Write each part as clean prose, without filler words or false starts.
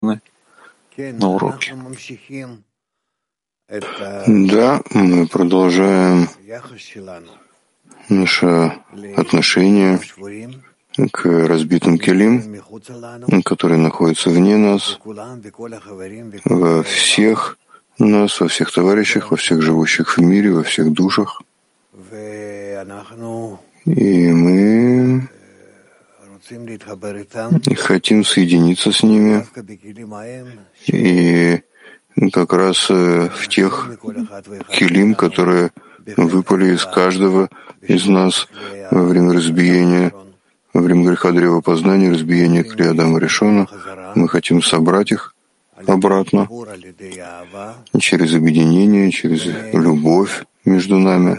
на уроке. Да, мы продолжаем наше отношение к разбитым келим, которые находятся вне нас, во всех нас, во всех товарищах, во всех живущих в мире, во всех душах. И мы хотим соединиться с ними, и как раз в тех келим, которые выпали из каждого из нас во время разбиения, во время греха древа познания, разбиения Кли Адама Ришона, мы хотим собрать их обратно через объединение, через любовь между нами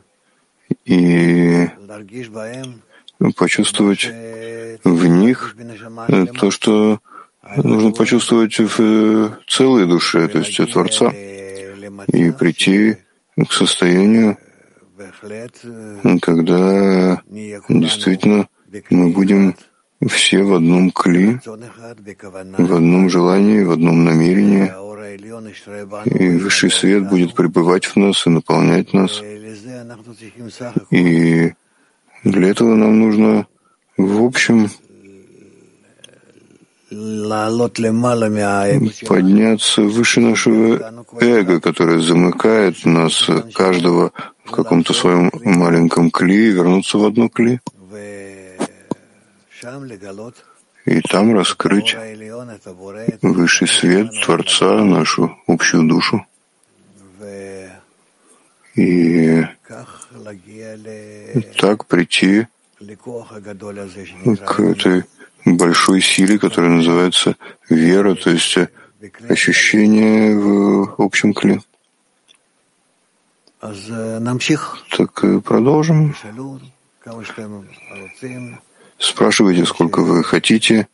и почувствовать в них то, что нужно почувствовать в целой душе, то есть Творца, и прийти к состоянию, когда действительно мы будем все в одном кли, в одном желании, в одном намерении, и высший свет будет пребывать в нас и наполнять нас. И для этого нам нужно, в общем, подняться выше нашего эго, которое замыкает нас, каждого в каком-то своем маленьком кли, вернуться в одно кли. И там раскрыть высший свет Творца, нашу общую душу. И так прийти к этой большой силе, которая называется вера, то есть ощущение в общем кли. Так продолжим. Спрашивайте, сколько вы хотите,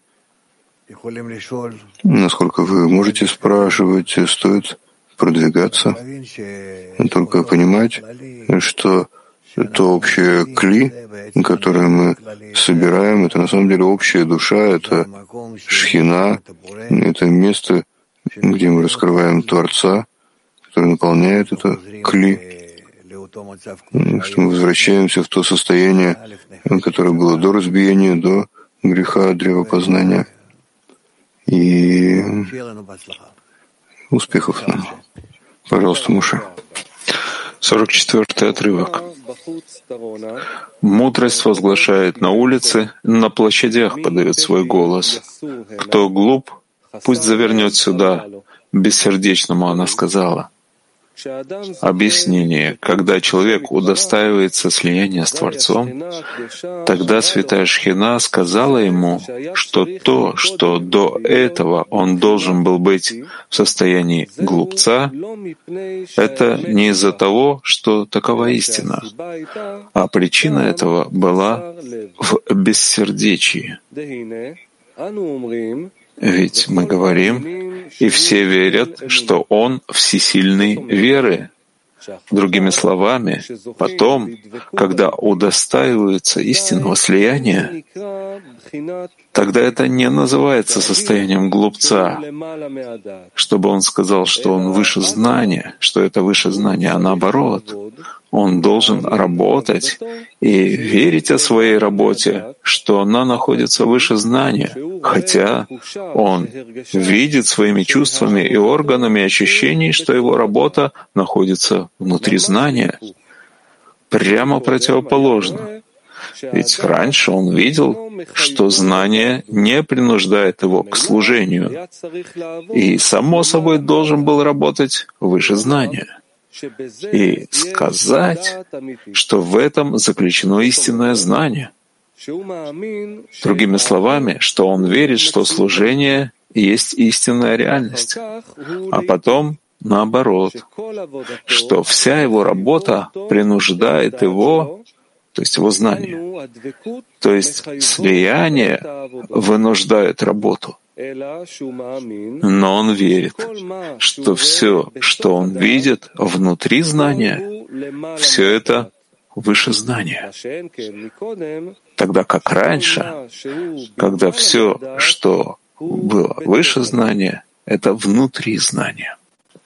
насколько вы можете спрашивать, стоит продвигаться, только понимать, что то общее кли, которое мы собираем, это на самом деле общая душа, это шхина, это место, где мы раскрываем Творца, который наполняет это кли, что мы возвращаемся в то состояние, которое было до разбиения, до греха древа познания. И успехов нам. Пожалуйста, Муше. 44-й отрывок. Мудрость возглашает на улице, на площадях подает свой голос. Кто глуп, пусть завернет сюда. Бессердечному она сказала. Объяснение. Когда человек удостаивается слияния с Творцом, тогда святая Шхина сказала ему, что то, что до этого он должен был быть в состоянии глупца, это не из-за того, что такова истина, а причина этого была в бессердечии. Ведь мы говорим, и все верят, что Он всесильный веры. Другими словами, потом, когда удостаиваются истинного слияния, тогда это не называется состоянием глупца, чтобы он сказал, что он выше знания, что это выше знания, а наоборот, он должен работать и верить о своей работе, что она находится выше знания, хотя он видит своими чувствами и органами ощущений, что его работа находится внутри знания. Прямо противоположно. Ведь раньше он видел, что знание не принуждает его к служению, и, само собой, должен был работать выше знания. И сказать, что в этом заключено истинное знание. Другими словами, что он верит, что служение есть истинная реальность, а потом наоборот, что вся его работа принуждает его, то есть его знание, то есть слияние вынуждает работу. Но он верит, что все, что он видит внутри знания, все это выше знания. Тогда как раньше, когда все, что было выше знания, это внутри знания.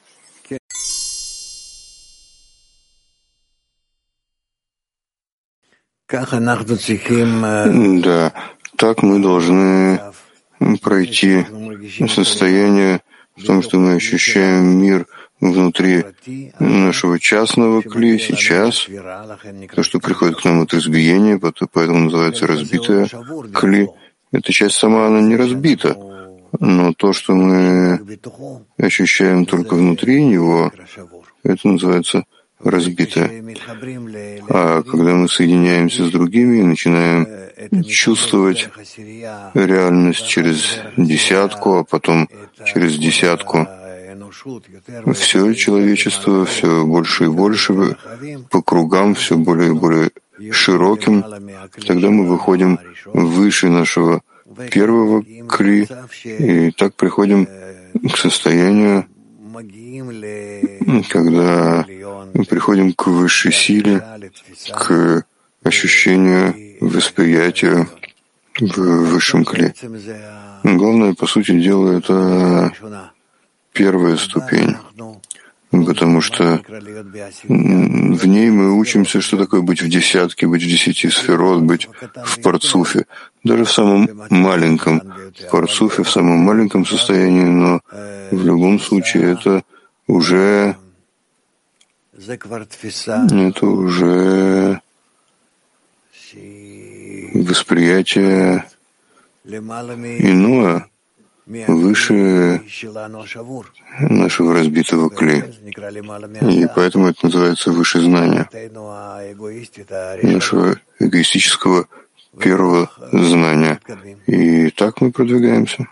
Да, так мы должны пройти состояние в том, что мы ощущаем мир внутри нашего частного кли сейчас, то, что приходит к нам от разбиения, поэтому называется разбитая кли. Эта часть сама, она не разбита, но то, что мы ощущаем только внутри него, это называется разбитое. А когда мы соединяемся с другими и начинаем чувствовать реальность через десятку, а потом через десятку, все человечество все больше и больше по кругам, все более и более широким, тогда мы выходим выше нашего первого кли, и так приходим к состоянию, когда мы приходим к высшей силе, к ощущению, восприятию в высшем кли. Главное, по сути дела, это первая ступень, потому что в ней мы учимся, что такое быть в десятке, быть в 10 сферот, быть в парцуфе, даже в самом маленьком парцуфе, в самом маленьком состоянии, но в любом случае это уже восприятие иное, выше нашего разбитого кли. И поэтому это называется выше знания, нашего эгоистического первого знания. И так мы продвигаемся.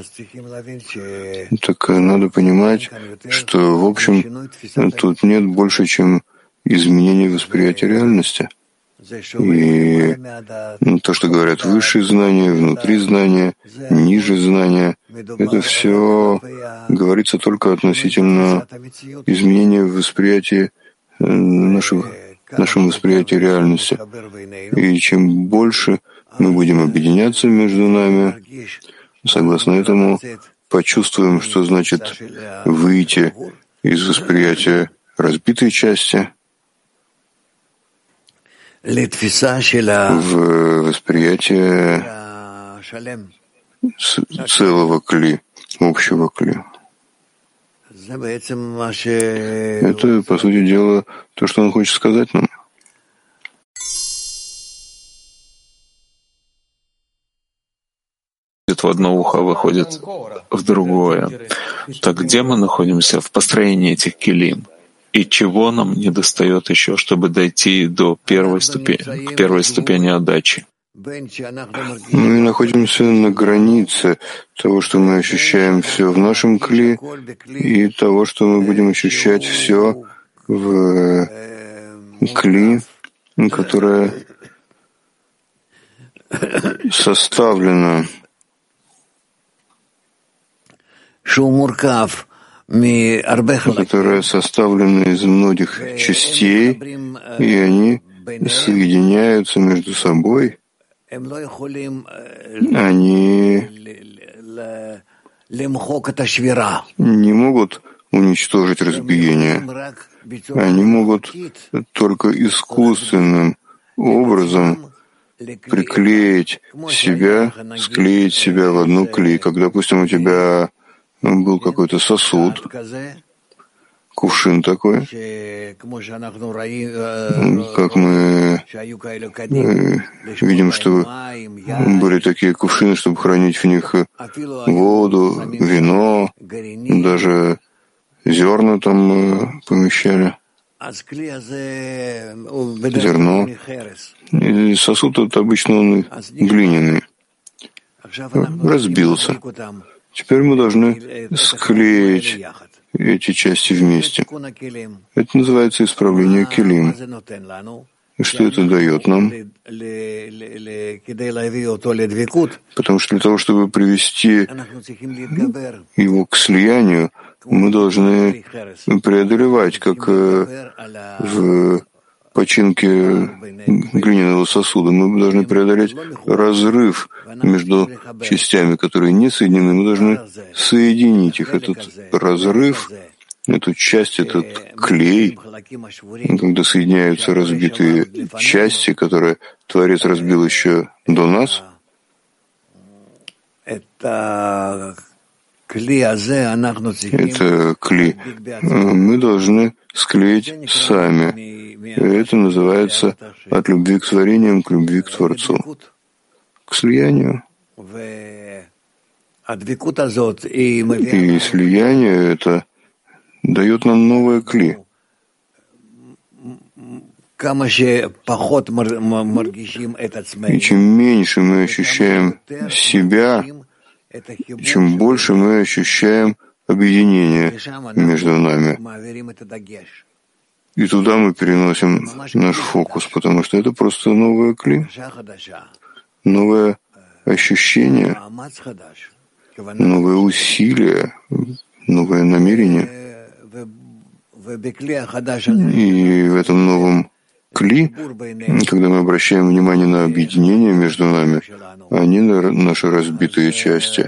Так надо понимать, что, в общем, тут нет больше, чем изменение восприятия реальности. И то, что говорят высшие знания, внутри знания, ниже знания, это все говорится только относительно изменения восприятия нашем восприятии реальности. И чем больше мы будем объединяться между нами, согласно этому, почувствуем, что значит выйти из восприятия разбитой части в восприятие целого кли, общего кли. Это, по сути дела, то, что он хочет сказать нам. В одно ухо, выходит в другое. Так где мы находимся в построении этих килим? И чего нам недостает еще, чтобы дойти до первой ступени, к первой ступени отдачи? Мы находимся на границе того, что мы ощущаем все в нашем кли, и того, что мы будем ощущать все в кли, которое составлено которые составлены из многих частей, и они соединяются между собой. Они не могут уничтожить разбиение. Они могут только искусственным образом приклеить себя, склеить себя в одну клей. Как, допустим, у тебя был какой-то сосуд, кувшин такой, как мы видим, что были такие кувшины, чтобы хранить в них воду, вино, даже зерна там помещали, зерно. И сосуд этот обычно он глиняный, разбился. Теперь мы должны склеить эти части вместе. Это называется исправление килим. И что это дает нам? Потому что для того, чтобы привести его к слиянию, мы должны преодолевать, как в починке глиняного сосуда. Мы должны преодолеть разрыв между частями, которые не соединены. Мы должны соединить их. Этот разрыв, эту часть, этот клей, когда соединяются разбитые части, которые Творец разбил еще до нас, это клей. Мы должны склеить сами. Это называется от любви к творениям к любви к Творцу, к слиянию. И слияние это дает нам новое кли. И чем меньше мы ощущаем себя, чем больше мы ощущаем объединение между нами. И туда мы переносим наш фокус, потому что это просто новое кли, новое ощущение, новое усилие, новое намерение. И в этом новом кли, когда мы обращаем внимание на объединение между нами, а не на наши разбитые части,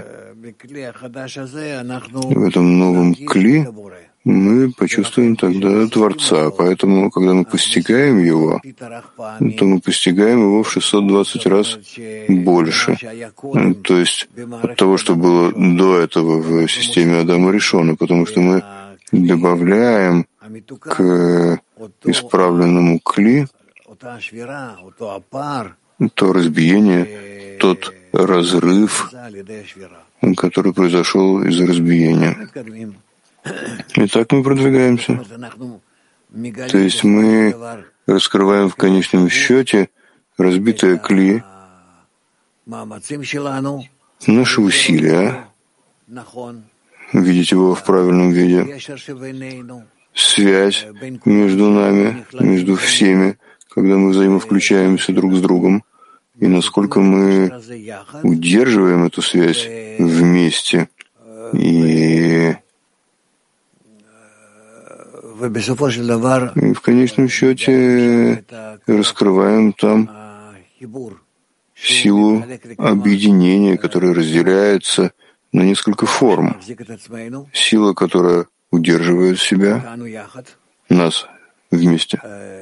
в этом новом кли мы почувствуем тогда Творца. Поэтому, когда мы постигаем его, то мы постигаем его в 620 раз больше. То есть от того, что было до этого в системе Адама Ришона, потому что мы добавляем к исправленному кли то разбиение, тот разрыв, который произошел из-за разбиения. И так мы продвигаемся. То есть мы раскрываем в конечном счете разбитое кли, наши усилия, видеть его в правильном виде, связь между нами, между всеми, когда мы взаимовключаемся друг с другом, и насколько мы удерживаем эту связь вместе, и в конечном счете раскрываем там силу объединения, которая разделяется на несколько форм. Сила, которая удерживает себя, нас вместе.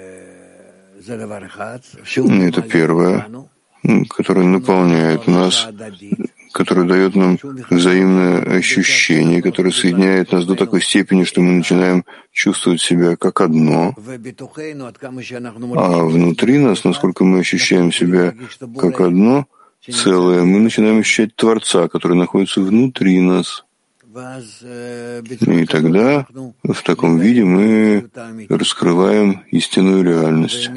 Это первое, которое наполняет нас, которое дает нам взаимное ощущение, которое соединяет нас до такой степени, что мы начинаем чувствовать себя как одно. А внутри нас, насколько мы ощущаем себя как одно целое, мы начинаем ощущать Творца, который находится внутри нас. И тогда в таком виде мы раскрываем истинную реальность.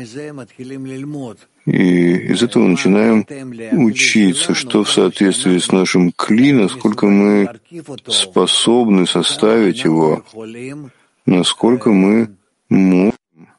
И из этого начинаем учиться, что в соответствии с нашим кли, насколько мы способны составить его, насколько мы можем,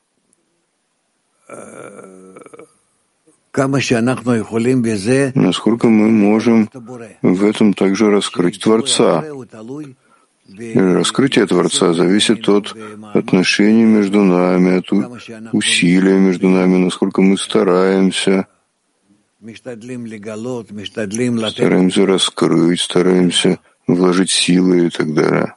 насколько мы можем в этом также раскрыть Творца. И раскрытие Творца зависит от отношений между нами, от усилия между нами, насколько мы стараемся раскрыть, стараемся вложить силы и так далее.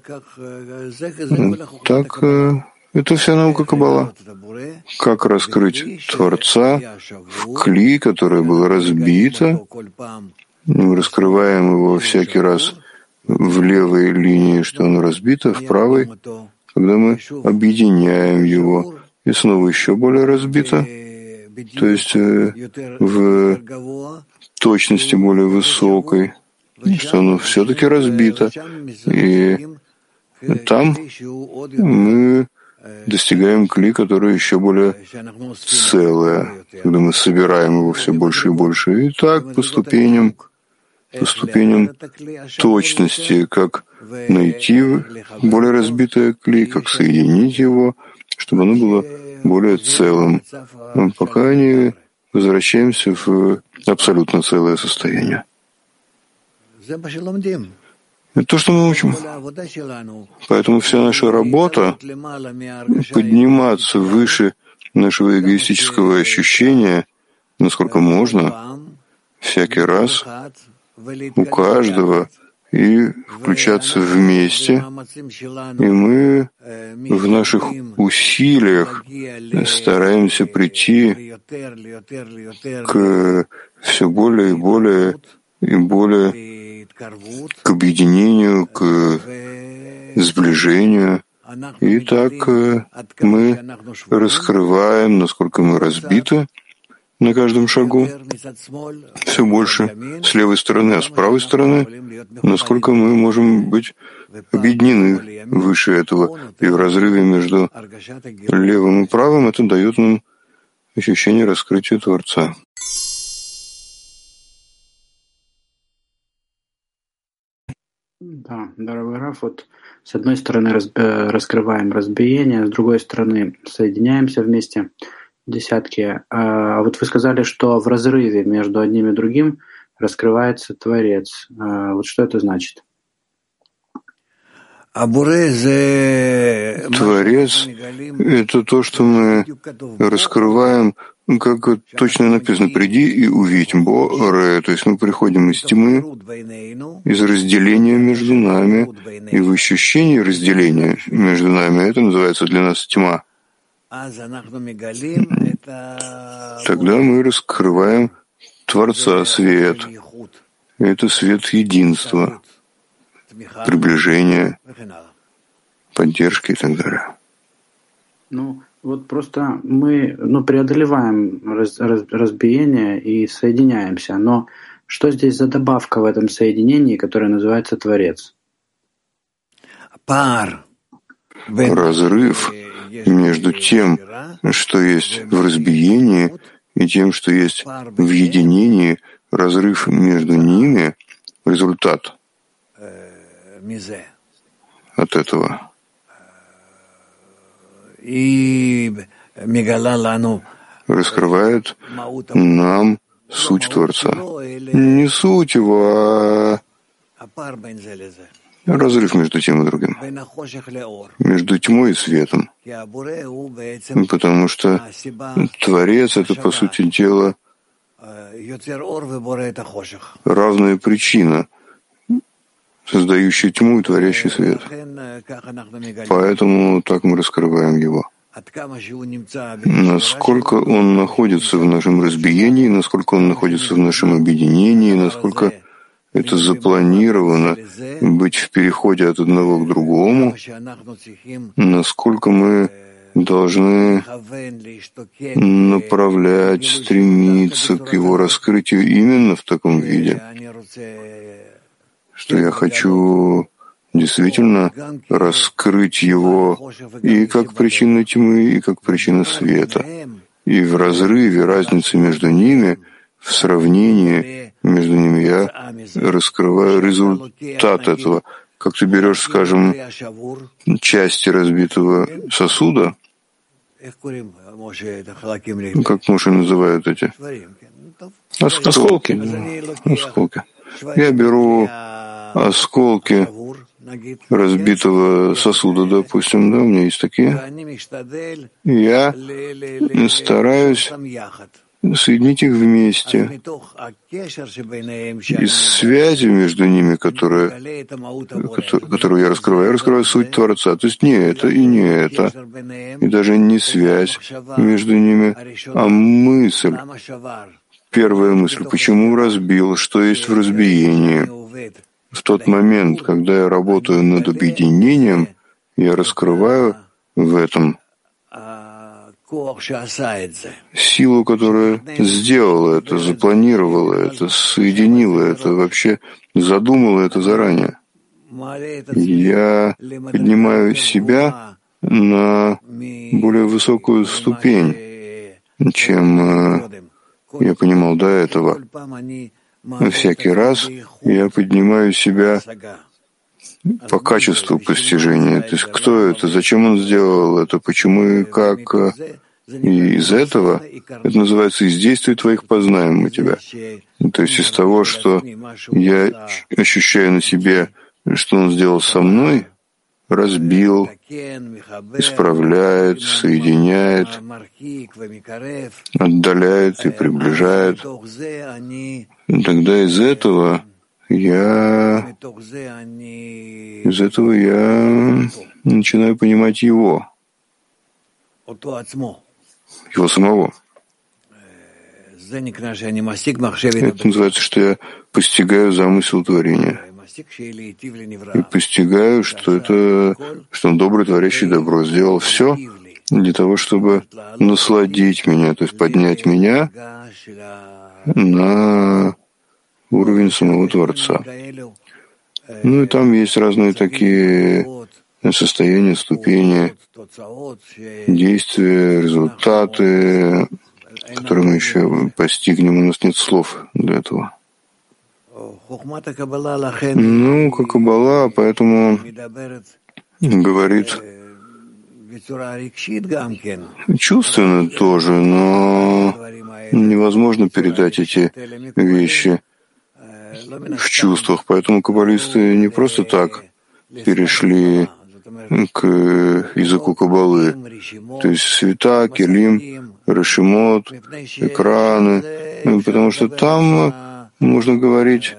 Так, это вся наука Каббала. Как раскрыть Творца в кли, которое было разбито. Мы раскрываем его всякий раз в левой линии, что оно разбито, в правой, когда мы объединяем его, и снова еще более разбито, то есть в точности более высокой, что оно все-таки разбито. И там мы достигаем кли, которое еще более целое, когда мы собираем его все больше и больше. И так по ступеням точности, как найти более разбитое кли, как соединить его, чтобы оно было более целым, пока не возвращаемся в абсолютно целое состояние. Это то, что мы учим. Поэтому вся наша работа — подниматься выше нашего эгоистического ощущения, насколько можно, всякий раз у каждого и включаться вместе, и мы в наших усилиях стараемся прийти к все более и более к объединению, к сближению. И так мы раскрываем, насколько мы разбиты на каждом шагу, все больше с левой стороны, а с правой стороны, насколько мы можем быть объединены выше этого. И в разрыве между левым и правым это дает нам ощущение раскрытия Творца. Да, дорогой Раф, вот с одной стороны раскрываем разбиение, с другой стороны соединяемся вместе, десятки. А вот вы сказали, что в разрыве между одним и другим раскрывается Творец. Вот что это значит? Творец — это то, что мы раскрываем, как точно написано, «приди и увидь Боре», то есть мы приходим из тьмы, из разделения между нами, и в ощущении разделения между нами, это называется для нас тьма. Тогда мы раскрываем Творца, свет. Это свет единства, приближения, поддержки и так далее. Ну, вот просто мы преодолеваем разбиение и соединяемся. Но что здесь за добавка в этом соединении, которая называется Творец? Разрыв между тем, что есть в разбиении, и тем, что есть в единении, разрыв между ними, результат от этого. Раскрывает нам суть Творца. Не суть его, а разрыв между тем и другим, между тьмой и светом. Потому что Творец — это, по сути дела, равная причина, создающая тьму и творящий свет. Поэтому так мы раскрываем его. Насколько он находится в нашем разбиении, насколько он находится в нашем объединении, насколько это запланировано быть в переходе от одного к другому, насколько мы должны направлять, стремиться к его раскрытию именно в таком виде, что я хочу действительно раскрыть его и как причину тьмы, и как причину света. И в разрыве разницы между ними, в сравнении между ними я раскрываю результат этого. Как ты берешь, скажем, части разбитого сосуда, как Моше называют эти? Осколки. Осколки. Я беру осколки разбитого сосуда, допустим, да, у меня есть такие. Я стараюсь соединить их вместе. Из связи между ними, которую я раскрываю суть Творца. То есть не это и не это. И даже не связь между ними, а мысль. Первая мысль. Почему разбил? Что есть в разбиении? В тот момент, когда я работаю над объединением, я раскрываю в этом силу, которая сделала это, запланировала это, соединила это, вообще задумала это заранее. Я поднимаю себя на более высокую ступень, чем я понимал до этого. Всякий раз я поднимаю себя по качеству постижения. То есть кто это, зачем он сделал это, почему и как. И из этого, это называется, из действий твоих познаем мы тебя. То есть из того, что я ощущаю на себе, что он сделал со мной, разбил, исправляет, соединяет, отдаляет и приближает. И тогда из этого я начинаю понимать его самого. Это называется, что я постигаю замысел творения. И постигаю, что он добрый, творящий добро. Сделал все для того, чтобы насладить меня, то есть поднять меня на уровень самого Творца. Ну и там есть разные такие состояния, ступени, действия, результаты, которые мы еще постигнем. У нас нет слов для этого. Ну, как Каббала, поэтому говорит чувственно тоже, но невозможно передать эти вещи в чувствах. Поэтому каббалисты не просто так перешли к языку Каббалы. То есть света, келим, решимот, экраны. Потому что там можно говорить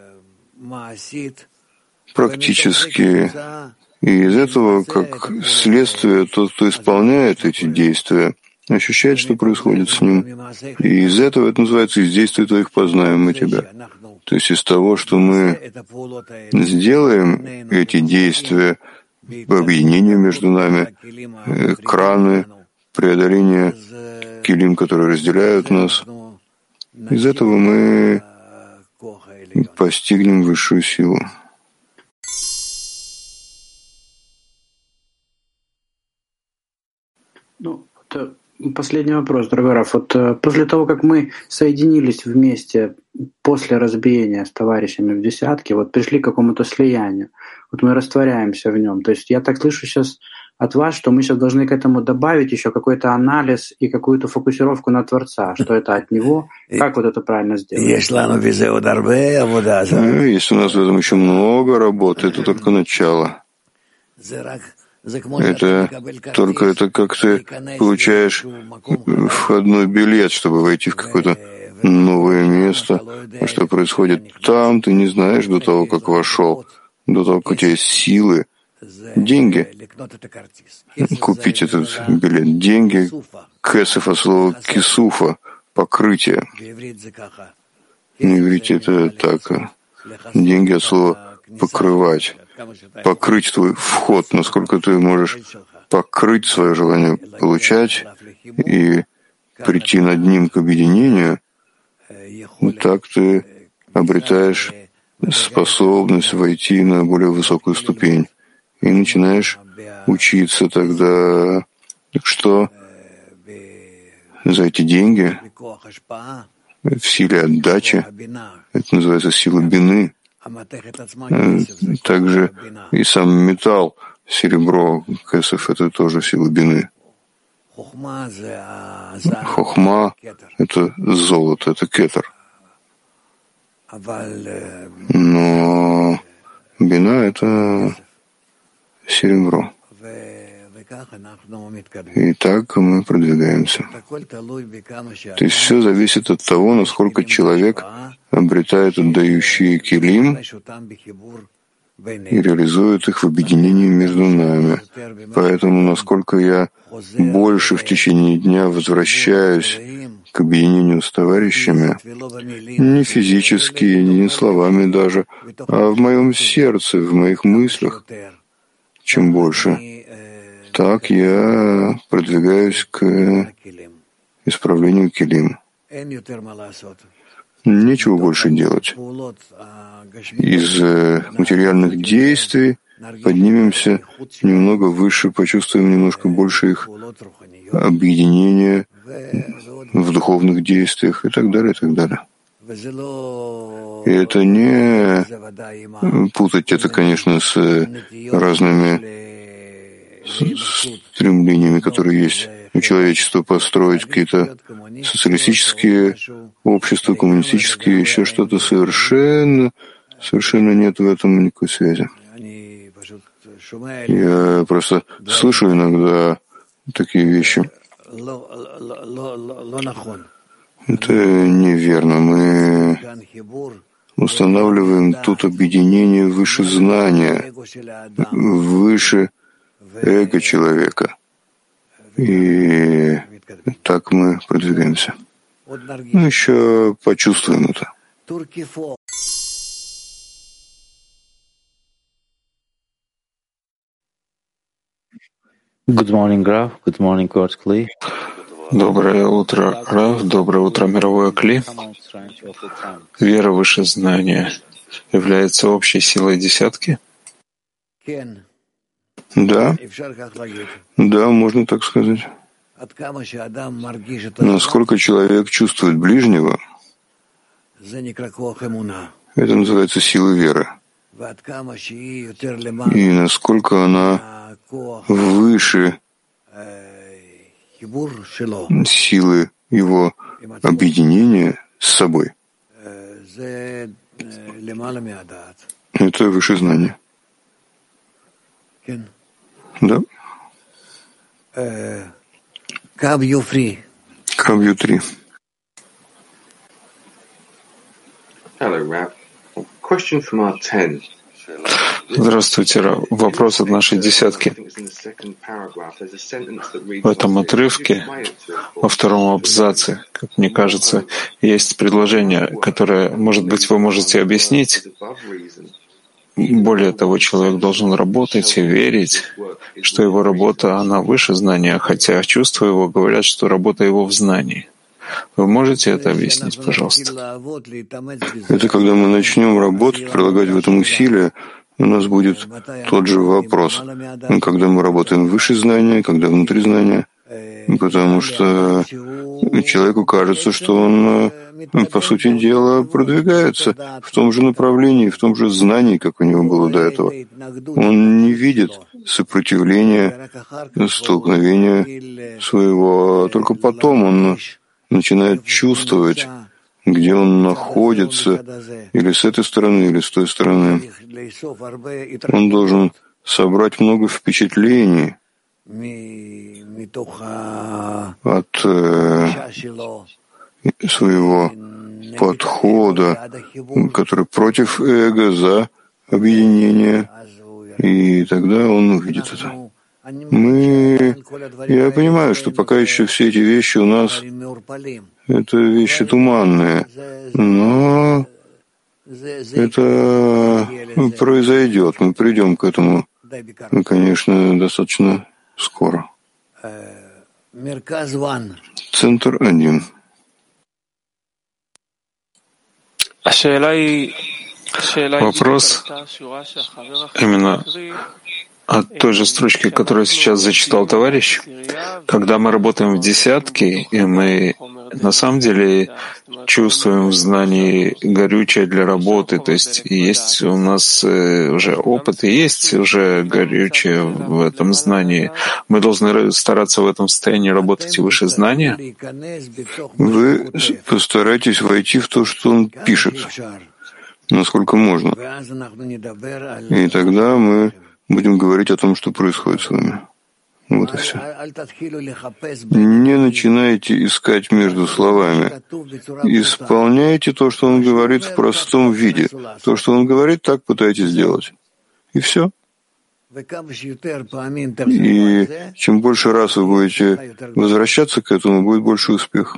практически. И из этого, как следствие, тот, кто исполняет эти действия, ощущает, что происходит с ним. И из этого это называется «из действий твоих познаем мы тебя». То есть из того, что мы сделаем эти действия по объединению между нами, экраны, преодоление келим, которые разделяют нас, из этого мы постигнем высшую силу. Ну, это последний вопрос, дорогой Раф. Вот после того, как мы соединились вместе после разбиения с товарищами в десятке, вот пришли к какому-то слиянию, вот мы растворяемся в нем. То есть я так слышу сейчас от вас, что мы сейчас должны к этому добавить еще какой-то анализ и какую-то фокусировку на Творца, что это от Него. Как вот это правильно сделать? Если у нас в этом еще много работы, это только начало. Это как ты получаешь входной билет, чтобы войти в какое-то новое место. А что происходит там, ты не знаешь до того, как вошел, до того, как у тебя есть силы, деньги. Купить этот билет. Деньги, кесеф от слова кисуфа, покрытие. На иврите это так. Деньги от слова покрывать. Покрыть твой вход, насколько ты можешь покрыть свое желание получать и прийти над ним к объединению, так ты обретаешь способность войти на более высокую ступень и начинаешь учиться тогда, что за эти деньги в силе отдачи, это называется сила бины. Также и сам металл, серебро, кесеф, это тоже сила бины. Хохма — это золото, это кетер. Но бина — это серебро. И так мы продвигаемся. То есть все зависит от того, насколько человек обретает отдающие келим и реализует их в объединении между нами. Поэтому, насколько я больше в течение дня возвращаюсь к объединению с товарищами, не физически, не словами даже, а в моем сердце, в моих мыслях, чем больше, так я продвигаюсь к исправлению келим. Нечего больше делать. Из материальных действий поднимемся немного выше, почувствуем немножко больше их объединения в духовных действиях и так далее, и так далее. И это не путать это, конечно, с разными стремлениями, которые есть у человечества, построить какие-то социалистические общества, коммунистические, еще что-то совершенно нет в этом никакой связи. Я просто слышу иногда такие вещи. Это неверно. Мы устанавливаем тут объединение выше знания, выше эго человека. И так мы продвигаемся. Мы еще почувствуем это. Good morning, Graf. Good morning, Coach Kli. Доброе утро, Рав. Доброе утро, мировое Кли. Вера выше знания является общей силой десятки? Да, да, можно так сказать. Насколько человек чувствует ближнего, это называется сила веры. И насколько она выше силы его объединения с собой, это выше знания. Да. Кавью 3. Hello, Rav. Question from our 10. Здравствуйте, Рав. Вопрос от нашей десятки. В этом отрывке, во втором абзаце, как мне кажется, есть предложение, которое, может быть, вы можете объяснить. Более того, человек должен работать и верить, что его работа, она выше знания, хотя чувства его говорят, что работа его в знании. Вы можете это объяснить, пожалуйста? Это когда мы начнем работать, прилагать в этом усилия, у нас будет тот же вопрос. Когда мы работаем выше знания, когда внутри знания, потому что человеку кажется, что он, по сути дела, продвигается в том же направлении, в том же знании, как у него было до этого. Он не видит сопротивления, столкновения своего, а только потом он начинает чувствовать, где он находится, или с этой стороны, или с той стороны. Он должен собрать много впечатлений от своего подхода, который против эго, за объединение, и тогда он увидит это. Я понимаю, что пока еще все эти вещи у нас — это вещи туманные, но это произойдет, мы придем к этому, конечно, достаточно скоро. Центр 1. Вопрос именно от той же строчки, которую сейчас зачитал товарищ. Когда мы работаем в десятке, и мы на самом деле чувствуем в знании горючее для работы, то есть есть у нас уже опыт, и есть уже горючее в этом знании. Мы должны стараться в этом состоянии работать и выше знания. Вы постарайтесь войти в то, что он пишет, насколько можно. И тогда мы будем говорить о том, что происходит с вами. Вот и все. Не начинайте искать между словами. Исполняйте то, что он говорит в простом виде. То, что он говорит, так пытайтесь сделать. И все. И чем больше раз вы будете возвращаться к этому, будет больше успеха.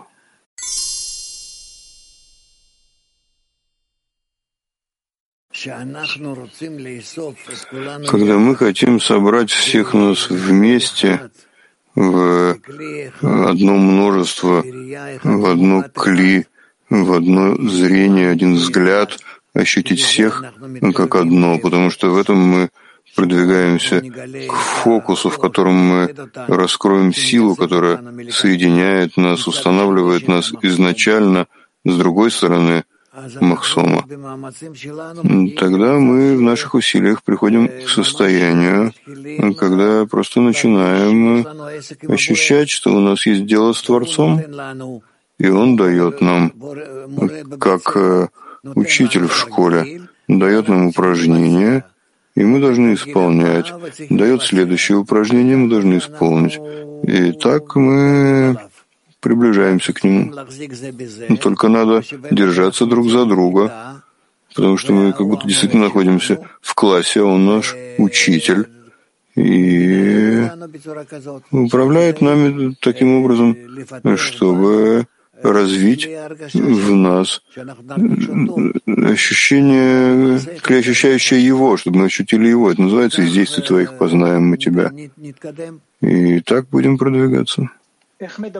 Когда мы хотим собрать всех нас вместе в одно множество, в одно кли, в одно зрение, один взгляд, ощутить всех как одно, потому что в этом мы продвигаемся к фокусу, в котором мы раскроем силу, которая соединяет нас, устанавливает нас изначально с другой стороны Махсома. Тогда мы в наших усилиях приходим к состоянию, когда просто начинаем ощущать, что у нас есть дело с Творцом, и Он дает нам, как учитель в школе, дает нам упражнения, и мы должны исполнять. Дает следующее упражнение, мы должны исполнить. И так мы приближаемся к нему. Только надо держаться друг за друга, потому что мы как будто действительно находимся в классе, а он наш учитель. И управляет нами таким образом, чтобы развить в нас ощущение, ощущающее его, чтобы мы ощутили его. Это называется «Из действий твоих познаем мы тебя». И так будем продвигаться. Как мы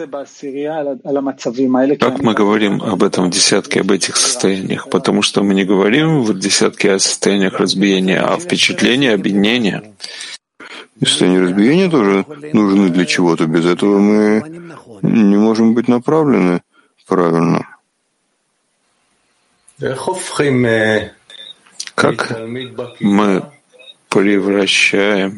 говорим об этом в десятке, об этих состояниях? Потому что мы не говорим в десятке о состояниях разбиения, а впечатления, объединения. И состояния разбиения тоже нужны для чего-то. Без этого мы не можем быть направлены правильно. Как мы превращаем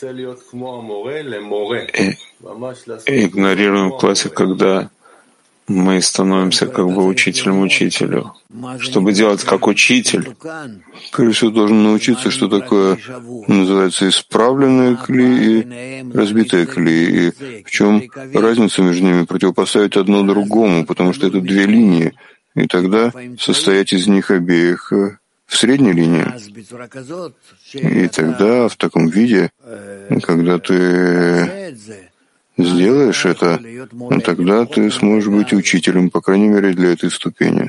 и игнорируем в классе, когда мы становимся как бы учителем учителю. Чтобы делать как учитель, прежде всего должен научиться, что такое называется исправленное кли и разбитое кли, и в чем разница между ними, противопоставить одно другому, потому что это две линии, и тогда состоять из них обеих в средней линии. И тогда в таком виде, когда ты сделаешь это, тогда ты сможешь быть учителем, по крайней мере, для этой ступени.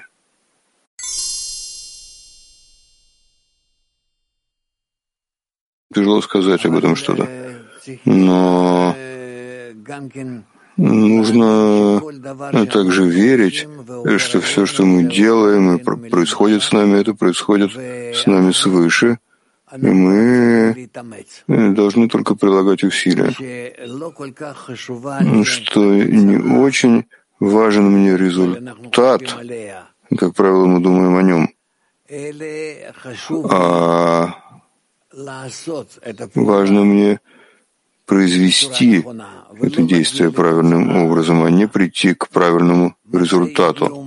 Тяжело сказать об этом что-то, но нужно также верить, что все, что мы делаем и происходит с нами, это происходит с нами свыше, и мы должны только прилагать усилия. Что не очень важен мне результат, как правило, мы думаем о нем, а важно мне произвести это действие правильным образом, а не прийти к правильному результату.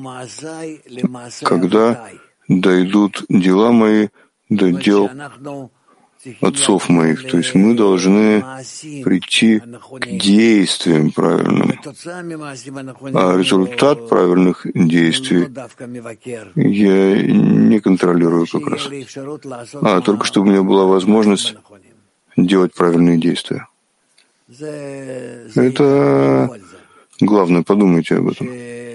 Когда дойдут дела мои до дел отцов моих, то есть мы должны прийти к действиям правильным. А результат правильных действий я не контролирую как раз, а только чтобы у меня была возможность делать правильные действия. Это главное, подумайте об этом.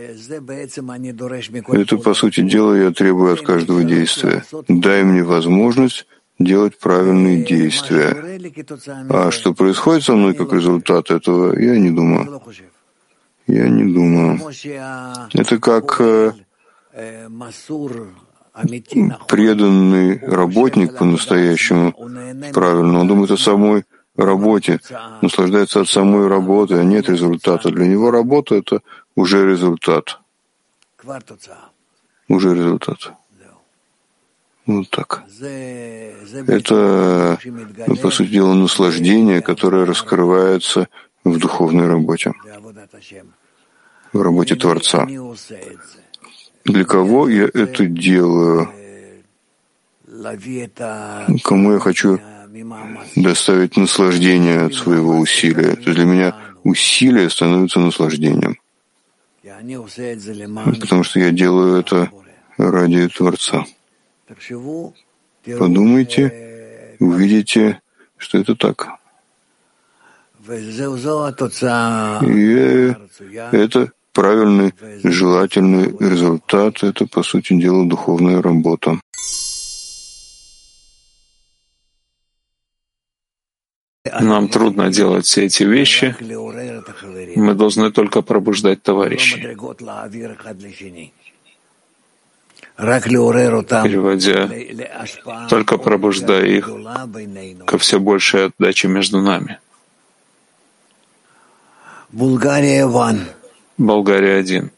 Это, по сути дела, я требую от каждого действия. Дай мне возможность делать правильные действия. А что происходит со мной как результат этого, я не думаю. Я не думаю. Это как преданный работник по-настоящему правильно. Он думает о самой работе, наслаждается от самой работы, а нет результата. Для него работа — это уже результат. Уже результат. Вот так. Это, по сути дела, наслаждение, которое раскрывается в духовной работе, в работе Творца. Для кого я это делаю? Кому я хочу доставить наслаждение от своего усилия? То есть для меня усилие становится наслаждением, потому что я делаю это ради Творца. Подумайте, увидите, что это так. И это правильный, желательный результат, это, по сути дела, духовная работа. Нам трудно делать все эти вещи. Мы должны только пробуждать товарищей, переводя, только пробуждая их ко все большей отдаче между нами. Болгария 1.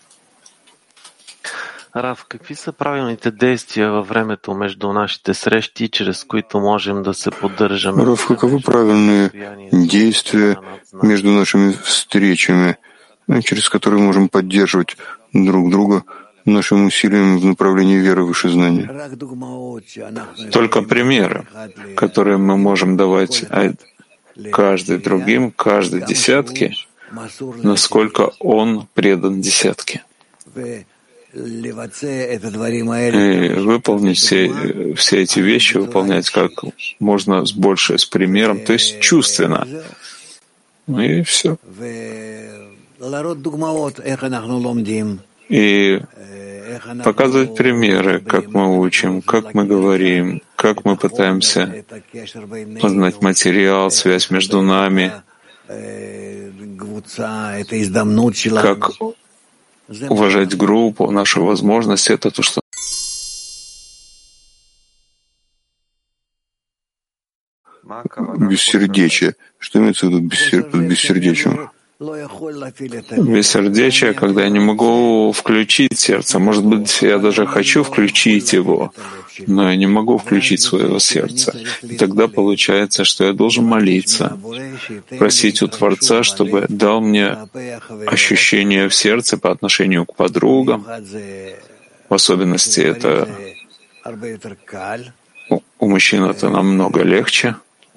Рав, какви са правилните действия във времето между нашите срещи, чрез които можем да се поддържаме? Рав, каковы правильные действия между нашими встречами, через которые можем поддерживать друг друга нашим усилиям в направлении веры в высшее знание. Только примеры, которые мы можем давать каждый другим, каждой десятке, насколько он предан десятке. И выполнить все эти вещи, выполнять как можно больше с примером, то есть чувственно. Ну и все. И показывать примеры, как мы учим, как мы говорим, как мы пытаемся познать материал, связь между нами, как уважать группу, нашу возможность — это то, что бессердечие. Что имеется в виду под бессердечием? Бессердечие, когда я не могу включить сердце. Может быть, я даже хочу включить его, но я не могу включить своего сердца. И тогда получается, что я должен молиться, просить у Творца, чтобы дал мне ощущение в сердце по отношению к подругам. В особенности это у мужчин это намного легче.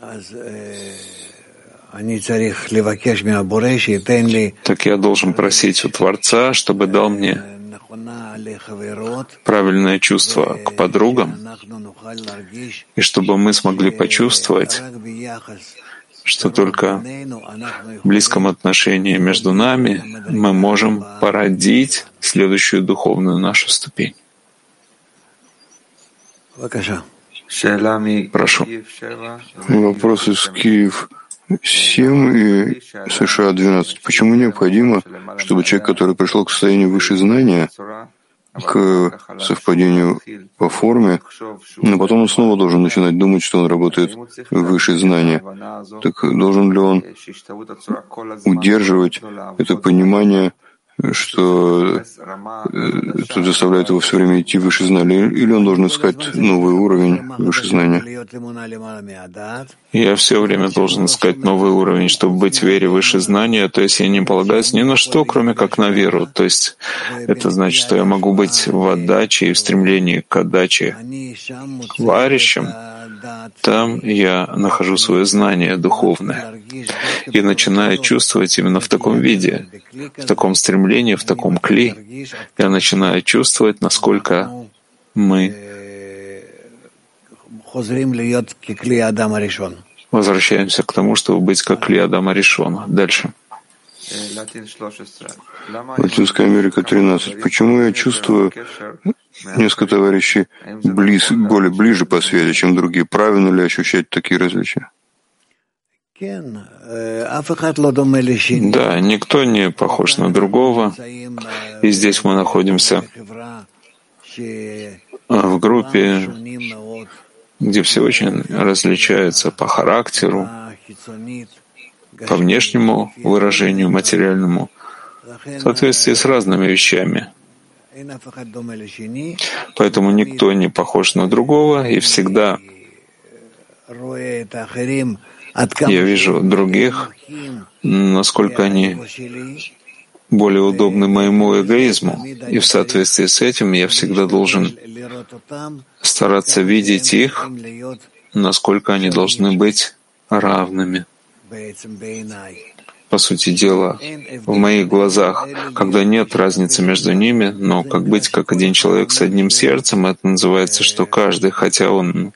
Так я должен просить у Творца, чтобы дал мне правильное чувство к подругам, и чтобы мы смогли почувствовать, что только в близком отношении между нами мы можем породить следующую духовную нашу ступень. Прошу. Вопрос из Киев 7 и США 12. Почему необходимо, чтобы человек, который пришел к состоянию высшего знания, к совпадению по форме, но потом он снова должен начинать думать, что он работает в высшее знание? Так должен ли он удерживать это понимание, что это заставляет его все время идти выше знания, или он должен искать новый уровень выше знания? Я все время должен искать новый уровень, чтобы быть в вере выше знания, то есть я не полагаюсь ни на что, кроме как на веру. То есть это значит, что я могу быть в отдаче и в стремлении к отдаче к варящим. Там я нахожу свое знание духовное и начинаю чувствовать именно в таком виде, в таком стремлении, в таком кли. Я начинаю чувствовать, насколько мы возвращаемся к тому, чтобы быть как кли Адама Ришона. Дальше. Латинская Америка 13. Почему я чувствую несколько товарищей более ближе по связи, чем другие? Правильно ли ощущать такие различия? Да, никто не похож на другого. И здесь мы находимся в группе, где все очень различаются по характеру, по внешнему выражению, материальному, в соответствии с разными вещами. Поэтому никто не похож на другого, и всегда я вижу других, насколько они более удобны моему эгоизму. И в соответствии с этим я всегда должен стараться видеть их, насколько они должны быть равными. По сути дела, в моих глазах, когда нет разницы между ними, но как быть как один человек с одним сердцем, это называется, что каждый, хотя он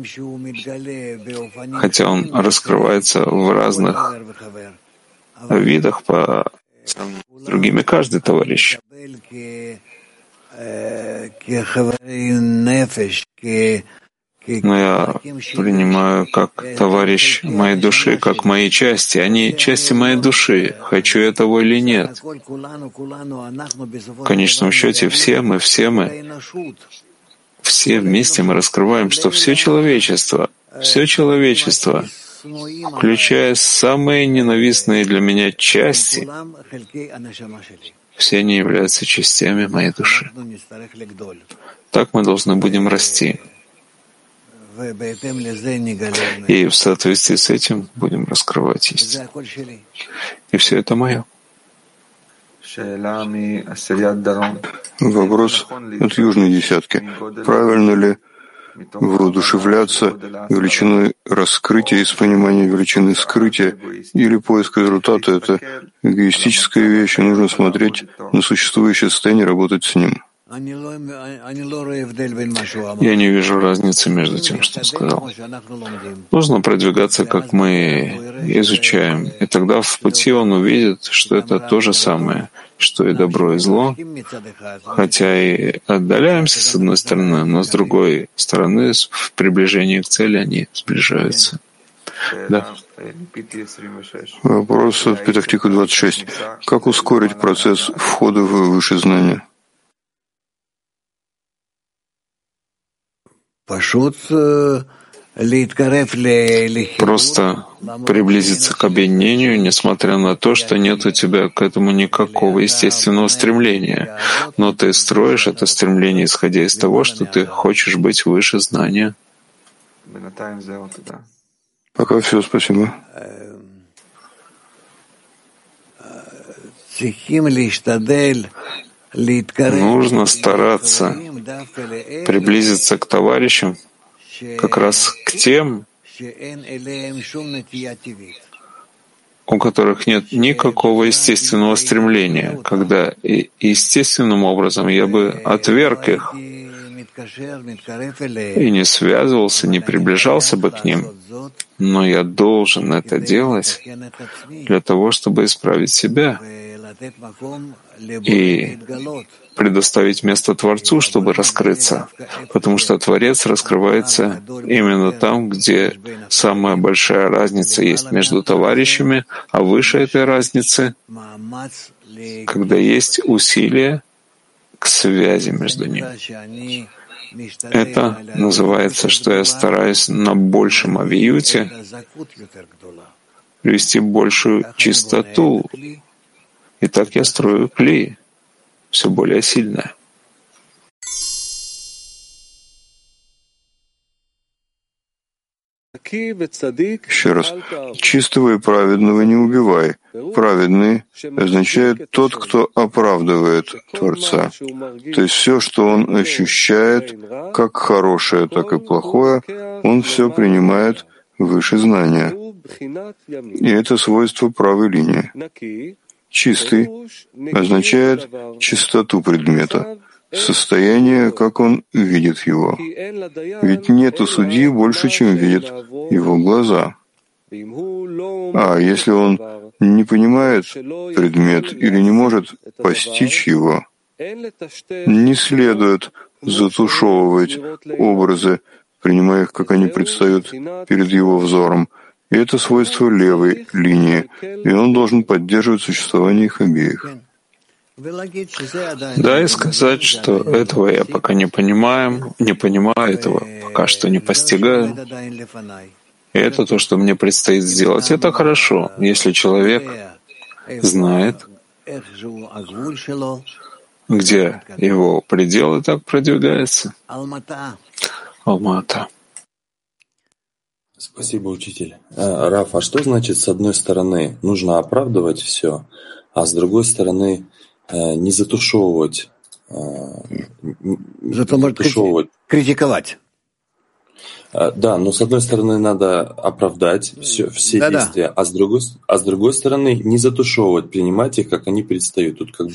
раскрывается в разных видах по сравнению с другими, каждый товарищ. Но я принимаю как товарищ моей души, как мои части. Они части моей души, хочу я того или нет. В конечном счете, все мы, все вместе мы раскрываем, что все человечество, включая самые ненавистные для меня части, все они являются частями моей души. Так мы должны будем расти. И в соответствии с этим будем раскрывать истину. И все это мое. Вопрос от южной десятки. Правильно ли воодушевляться величиной раскрытия из понимания величины скрытия, или поиск результата — это эгоистическая вещь, и нужно смотреть на существующее состояние и работать с ним? Я не вижу разницы между тем, что он сказал. Нужно продвигаться, как мы изучаем, и тогда в пути он увидит, что это то же самое, что и добро, и зло, хотя и отдаляемся с одной стороны, но с другой стороны, в приближении к цели они сближаются. Да. Вопрос от Петахтика 26. Как ускорить процесс входа в высшее знание? Просто приблизиться к объединению, несмотря на то, что нет у тебя к этому никакого естественного стремления. Но ты строишь это стремление, исходя из того, что ты хочешь быть выше знания. Пока все, спасибо. Нужно стараться приблизиться к товарищам, как раз к тем, у которых нет никакого естественного стремления, когда естественным образом я бы отверг их и не связывался, не приближался бы к ним, но я должен это делать для того, чтобы исправить себя и предоставить место Творцу, чтобы раскрыться, потому что Творец раскрывается именно там, где самая большая разница есть между товарищами, а выше этой разницы, когда есть усилие к связи между ними. Это называется, что я стараюсь на большем авиюте привести большую чистоту, и так я строю кли, все более сильное. Еще раз. Чистого и праведного не убивай. Праведный означает тот, кто оправдывает Творца. То есть все, что он ощущает, как хорошее, так и плохое, он все принимает выше знания. И это свойство правой линии. Чистый означает чистоту предмета, состояние, как он видит его. Ведь нет у судьи больше, чем видят его глаза. А если он не понимает предмет или не может постичь его, не следует затушевывать образы, принимая их, как они предстают перед его взором. И это свойство левой линии, и он должен поддерживать существование их обеих. Да, и сказать, что этого я пока не понимаю этого пока что не постигаю. И это то, что мне предстоит сделать. Это хорошо, если человек знает, где его предел, и так продвигается. Алма-Ата. Спасибо, учитель. Раф, а что значит, с одной стороны, нужно оправдывать все, а с другой стороны, не затушевывать? Зато может критиковать. Да, но с одной стороны надо оправдать все действия, а с другой стороны не затушевывать, принимать их, как они предстают. Тут как бы...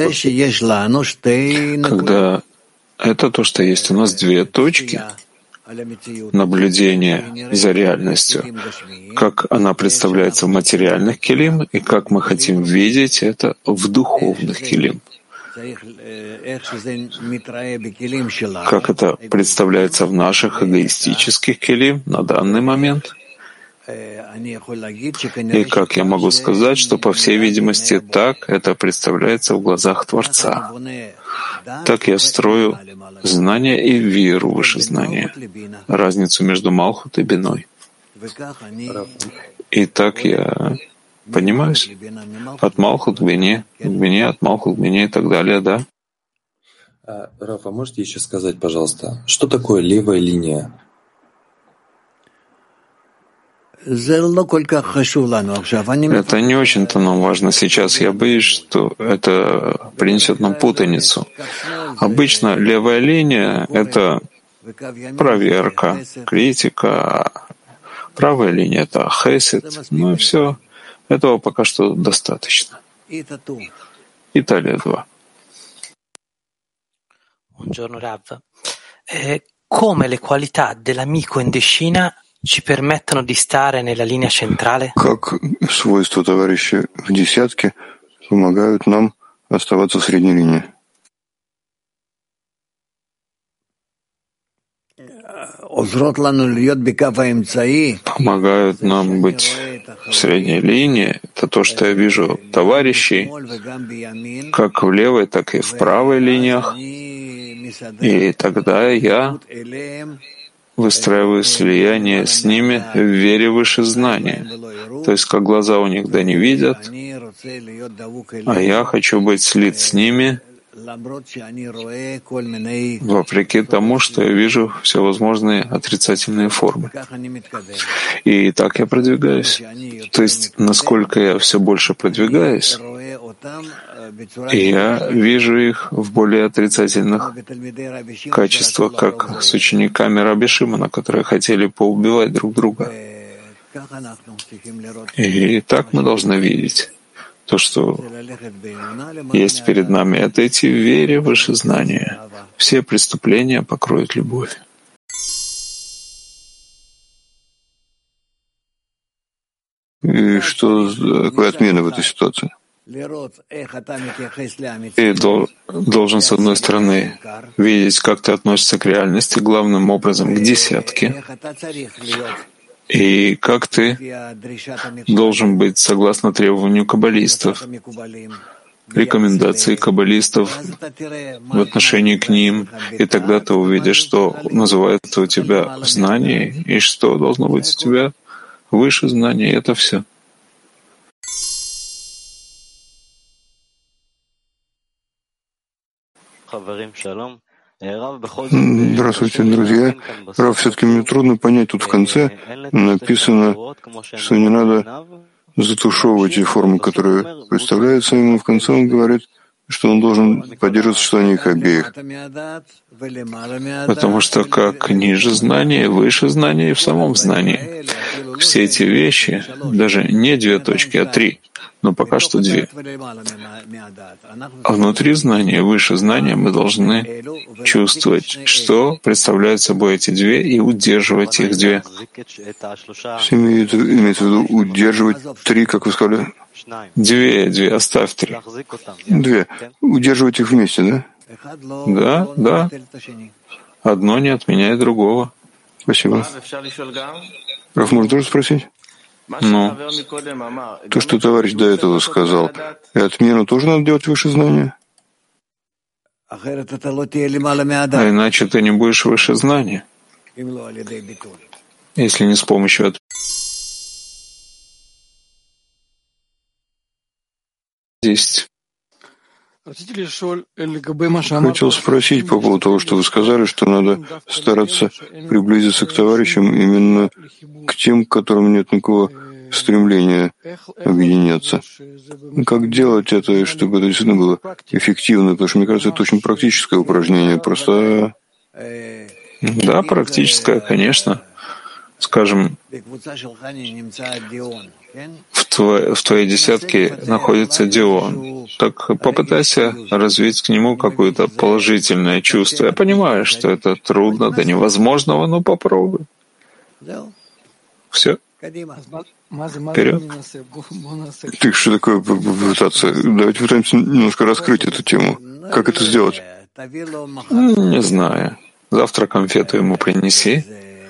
Когда это то, что есть у нас две точки наблюдения за реальностью, как она представляется в материальных килим и как мы хотим видеть это в духовных килим. Как это представляется в наших эгоистических килим на данный момент. И как я могу сказать, что, по всей видимости, так это представляется в глазах Творца. Так я строю знание и веру выше знания, разницу между Малхут и Биной. И так я понимаюсь от Малхут к Бине, от Малхут к Бине и так далее, да? Раф, а можете еще сказать, пожалуйста, что такое левая линия? Это не очень-то нам важно сейчас. Я боюсь, что это принесет нам путаницу. Обычно левая линия — это проверка, критика. Правая линия — это хесед. Ну и все. Этого пока что достаточно. Италия 2. Buongiorno Rav. Come le qualità dell'amico in decina ci permettono di stare nella linea centrale? Как свойства товарища в десятке помогают нам оставаться в средней линии? Помогают нам быть в средней линии. Это то, что я вижу товарищей, как в левой, так и в правой линиях. И тогда я выстраиваю слияние с ними в вере выше знания. То есть, как глаза у них да не видят, а я хочу быть слит с ними, вопреки тому, что я вижу всевозможные отрицательные формы. И так я продвигаюсь. То есть, насколько я все больше продвигаюсь, я вижу их в более отрицательных качествах, как с учениками Раби Шимона, которые хотели поубивать друг друга. И так мы должны видеть. То, что есть перед нами, это идти в вере выше знания. Все преступления покроет любовь. И что такое отмена в этой ситуации? Ты должен, с одной стороны, видеть, как ты относишься к реальности, главным образом к десятке, и как ты должен быть согласно требованию каббалистов, рекомендации каббалистов в отношении к ним, и тогда ты увидишь, что называется у тебя в знании, и что должно быть у тебя выше знания, и это все. Здравствуйте, друзья. Рав, все-таки мне трудно понять, тут в конце написано, что не надо затушевывать те формы, которые представляются ему. В конце он говорит, что он должен поддерживать существование их обеих. Потому что как ниже знания, выше знания и в самом знании. Все эти вещи, даже не 2 точки, а 3, но пока что 2. А внутри знания, выше знания мы должны чувствовать, что представляют собой эти 2, и удерживать их 2. Имеется в виду удерживать 3, как вы сказали? 2, оставь 3. 2. Удерживать их вместе, да? Да. Одно не отменяет другого. Спасибо. Раф, можно тоже спросить? Ну, то, что товарищ до этого сказал, и отмену тоже надо делать выше знания? а иначе ты не будешь выше знания, если не с помощью отмены. Здесь. Хотел спросить по поводу того, что вы сказали, что надо стараться приблизиться к товарищам именно к тем, к которым нет никакого стремления объединяться. Как делать это, чтобы это действительно было эффективно? Потому что, мне кажется, это очень практическое упражнение. Просто... Да, практическое, конечно. Скажем, в твоей десятке находится Дион. Так попытайся развить к нему какое-то положительное чувство. Я понимаю, что это трудно до невозможного, но попробуй. Все. Вперед. Так что такое попытаться? Давайте пытаемся немножко раскрыть эту тему. Как это сделать? Не знаю. Завтра конфету ему принеси.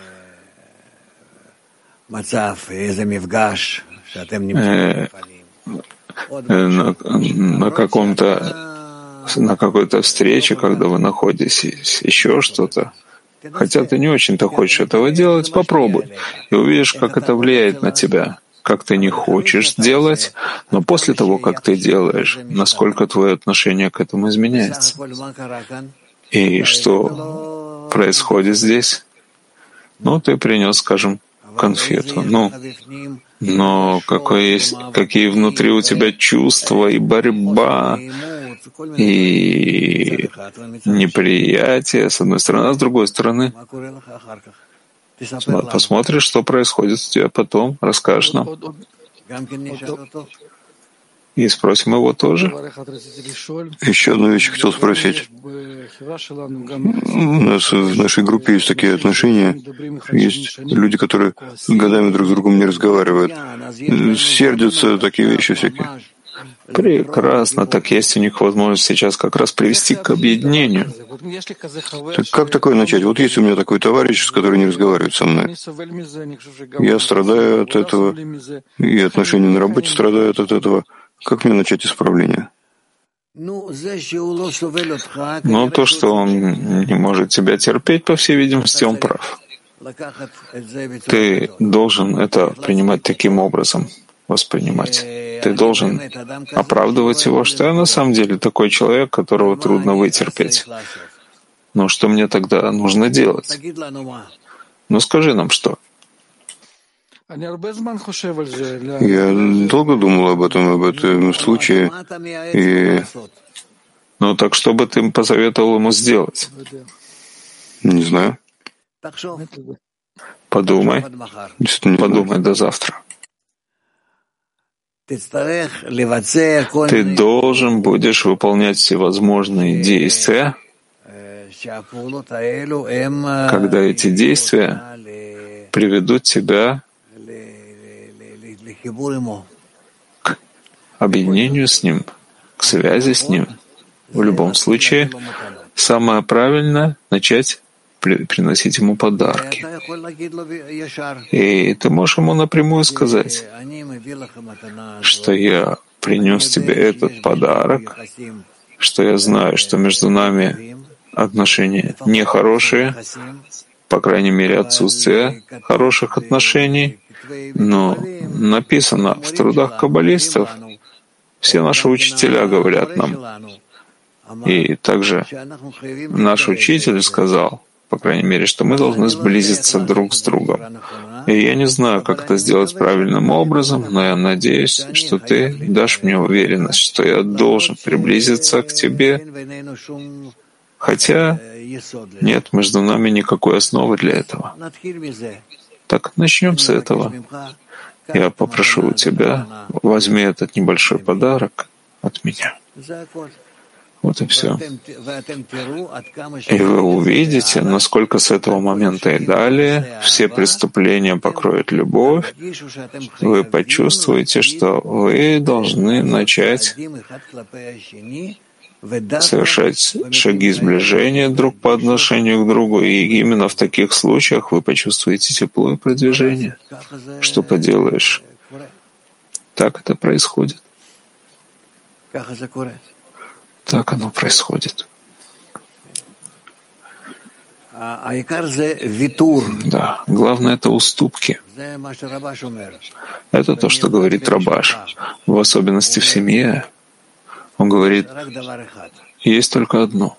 На какой-то встрече, когда вы находитесь, еще что-то. Хотя ты не очень-то хочешь этого делать, попробуй. И увидишь, как это влияет на тебя. Как ты не хочешь делать, но после того, как ты делаешь, насколько твое отношение к этому изменяется. И что происходит здесь? Ну, ты принес, скажем, конфету. Но какие внутри у тебя чувства и борьба, и неприятие, с одной стороны, а с другой стороны, посмотришь, что происходит у тебя потом, расскажешь нам. И спросим его тоже. Еще одну вещь хотел спросить. У нас в нашей группе есть такие отношения. Есть люди, которые годами друг с другом не разговаривают. Сердятся, такие вещи всякие. Прекрасно. Так есть у них возможность сейчас как раз привести к объединению. Так как такое начать? Вот есть у меня такой товарищ, с которым не разговаривает со мной. Я страдаю от этого, и отношения на работе страдают от этого. Как мне начать исправление? То, что он не может тебя терпеть, по всей видимости, он прав. Ты должен это принимать таким образом, воспринимать. Ты должен оправдывать его, что я на самом деле такой человек, которого трудно вытерпеть. Но что мне тогда нужно делать? Скажи нам, что? Я долго думал об этом случае, и... Так что бы ты посоветовал ему сделать? Не знаю. Подумай. Подумай до завтра. Ты должен будешь выполнять всевозможные действия, когда эти действия приведут тебя к объединению с Ним, к связи с Ним. В любом случае, самое правильное — начать приносить Ему подарки. И ты можешь Ему напрямую сказать, что я принес тебе этот подарок, что я знаю, что между нами отношения нехорошие, по крайней мере, отсутствие хороших отношений, но написано в трудах каббалистов, все наши учителя говорят нам, и также наш учитель сказал, по крайней мере, что мы должны сблизиться друг с другом. И я не знаю, как это сделать правильным образом, но я надеюсь, что ты дашь мне уверенность, что я должен приблизиться к тебе, хотя нет между нами никакой основы для этого. Так, начнем с этого. Я попрошу у тебя, возьми этот небольшой подарок от меня. Вот и все. И вы увидите, насколько с этого момента и далее все преступления покроет любовь. Вы почувствуете, что вы должны начать совершать шаги сближения друг по отношению к другу, и именно в таких случаях вы почувствуете тепло и продвижение. Что поделаешь? Так это происходит. Так оно происходит. Да, главное — это уступки. Это то, что говорит Рабаш. В особенности в семье. Он говорит, есть только одно.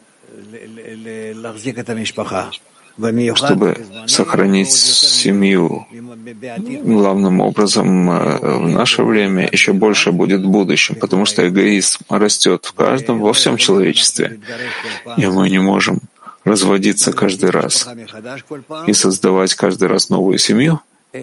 Чтобы сохранить семью главным образом в наше время, еще больше будет в будущем, потому что эгоизм растет в каждом, во всем человечестве. И мы не можем разводиться каждый раз и создавать каждый раз новую семью,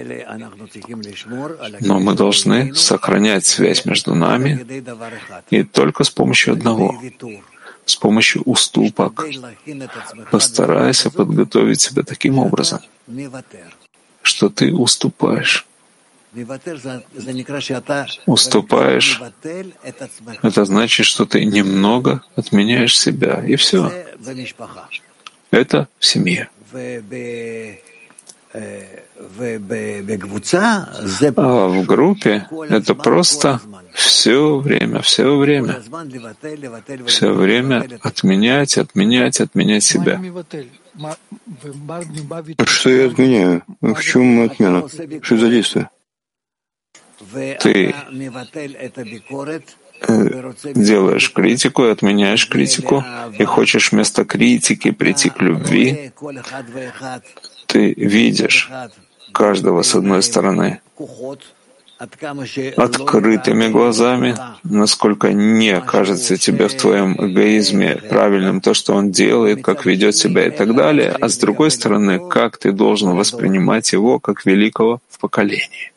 но мы должны сохранять связь между нами и только с помощью одного, с помощью уступок. Постарайся подготовить себя таким образом, что ты уступаешь. Уступаешь — это значит, что ты немного отменяешь себя, и все. Это в семье. А в группе это просто все время отменять себя. Что я отменяю? В чем отмена? Что за действие? Ты делаешь критику и отменяешь критику, и хочешь вместо критики прийти к любви. Ты видишь каждого с одной стороны открытыми глазами, насколько не кажется тебе в твоем эгоизме правильным то, что он делает, как ведет себя и так далее, а с другой стороны, как ты должен воспринимать его как великого в поколении.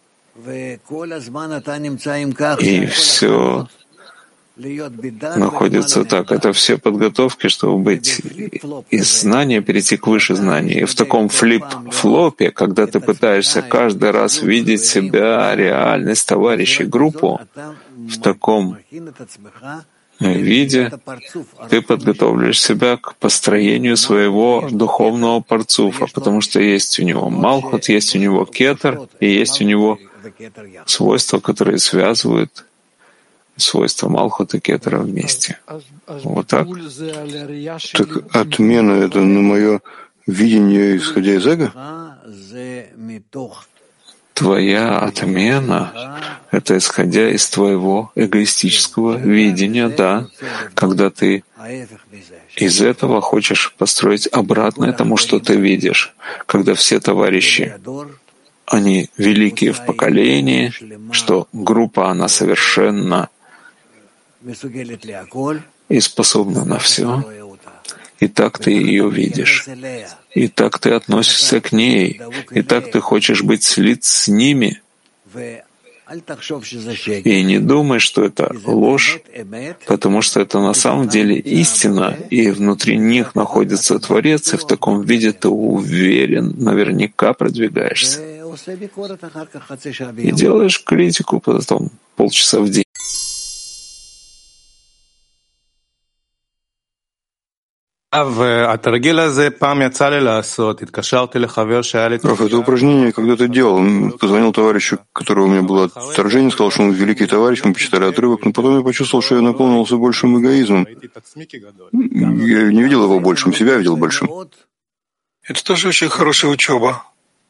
И все находится так. Это все подготовки, чтобы быть из знания перейти к выше знания. И в таком флип-флопе, когда ты пытаешься каждый раз видеть себя, реальность, товарищей, группу, в таком виде ты подготовляешь себя к построению своего духовного парцуфа, потому что есть у него Малхут, есть у него Кетер, и есть у него свойства, которые связывают свойства Малхут и Кетера вместе. Вот так. Так отмена — это на мое видение, исходя из эго? Твоя отмена — это исходя из твоего эгоистического видения, да, когда ты из этого хочешь построить обратное тому, что ты видишь, когда все товарищи, они великие в поколении, что группа, она совершенна и способна на все, и так ты ее видишь, и так ты относишься к ней, и так ты хочешь быть слит с ними. И не думай, что это ложь, потому что это на самом деле истина, и внутри них находится Творец, и в таком виде ты уверен, наверняка продвигаешься. И делаешь критику потом полчаса в день. Раф, это упражнение когда-то делал. Позвонил товарищу, которого у меня было отторжение, сказал, что он великий товарищ, мы почитали отрывок, но потом я почувствовал, что я наполнился большим эгоизмом. Я не видел его большим, себя видел большим. Это тоже очень хорошая учеба.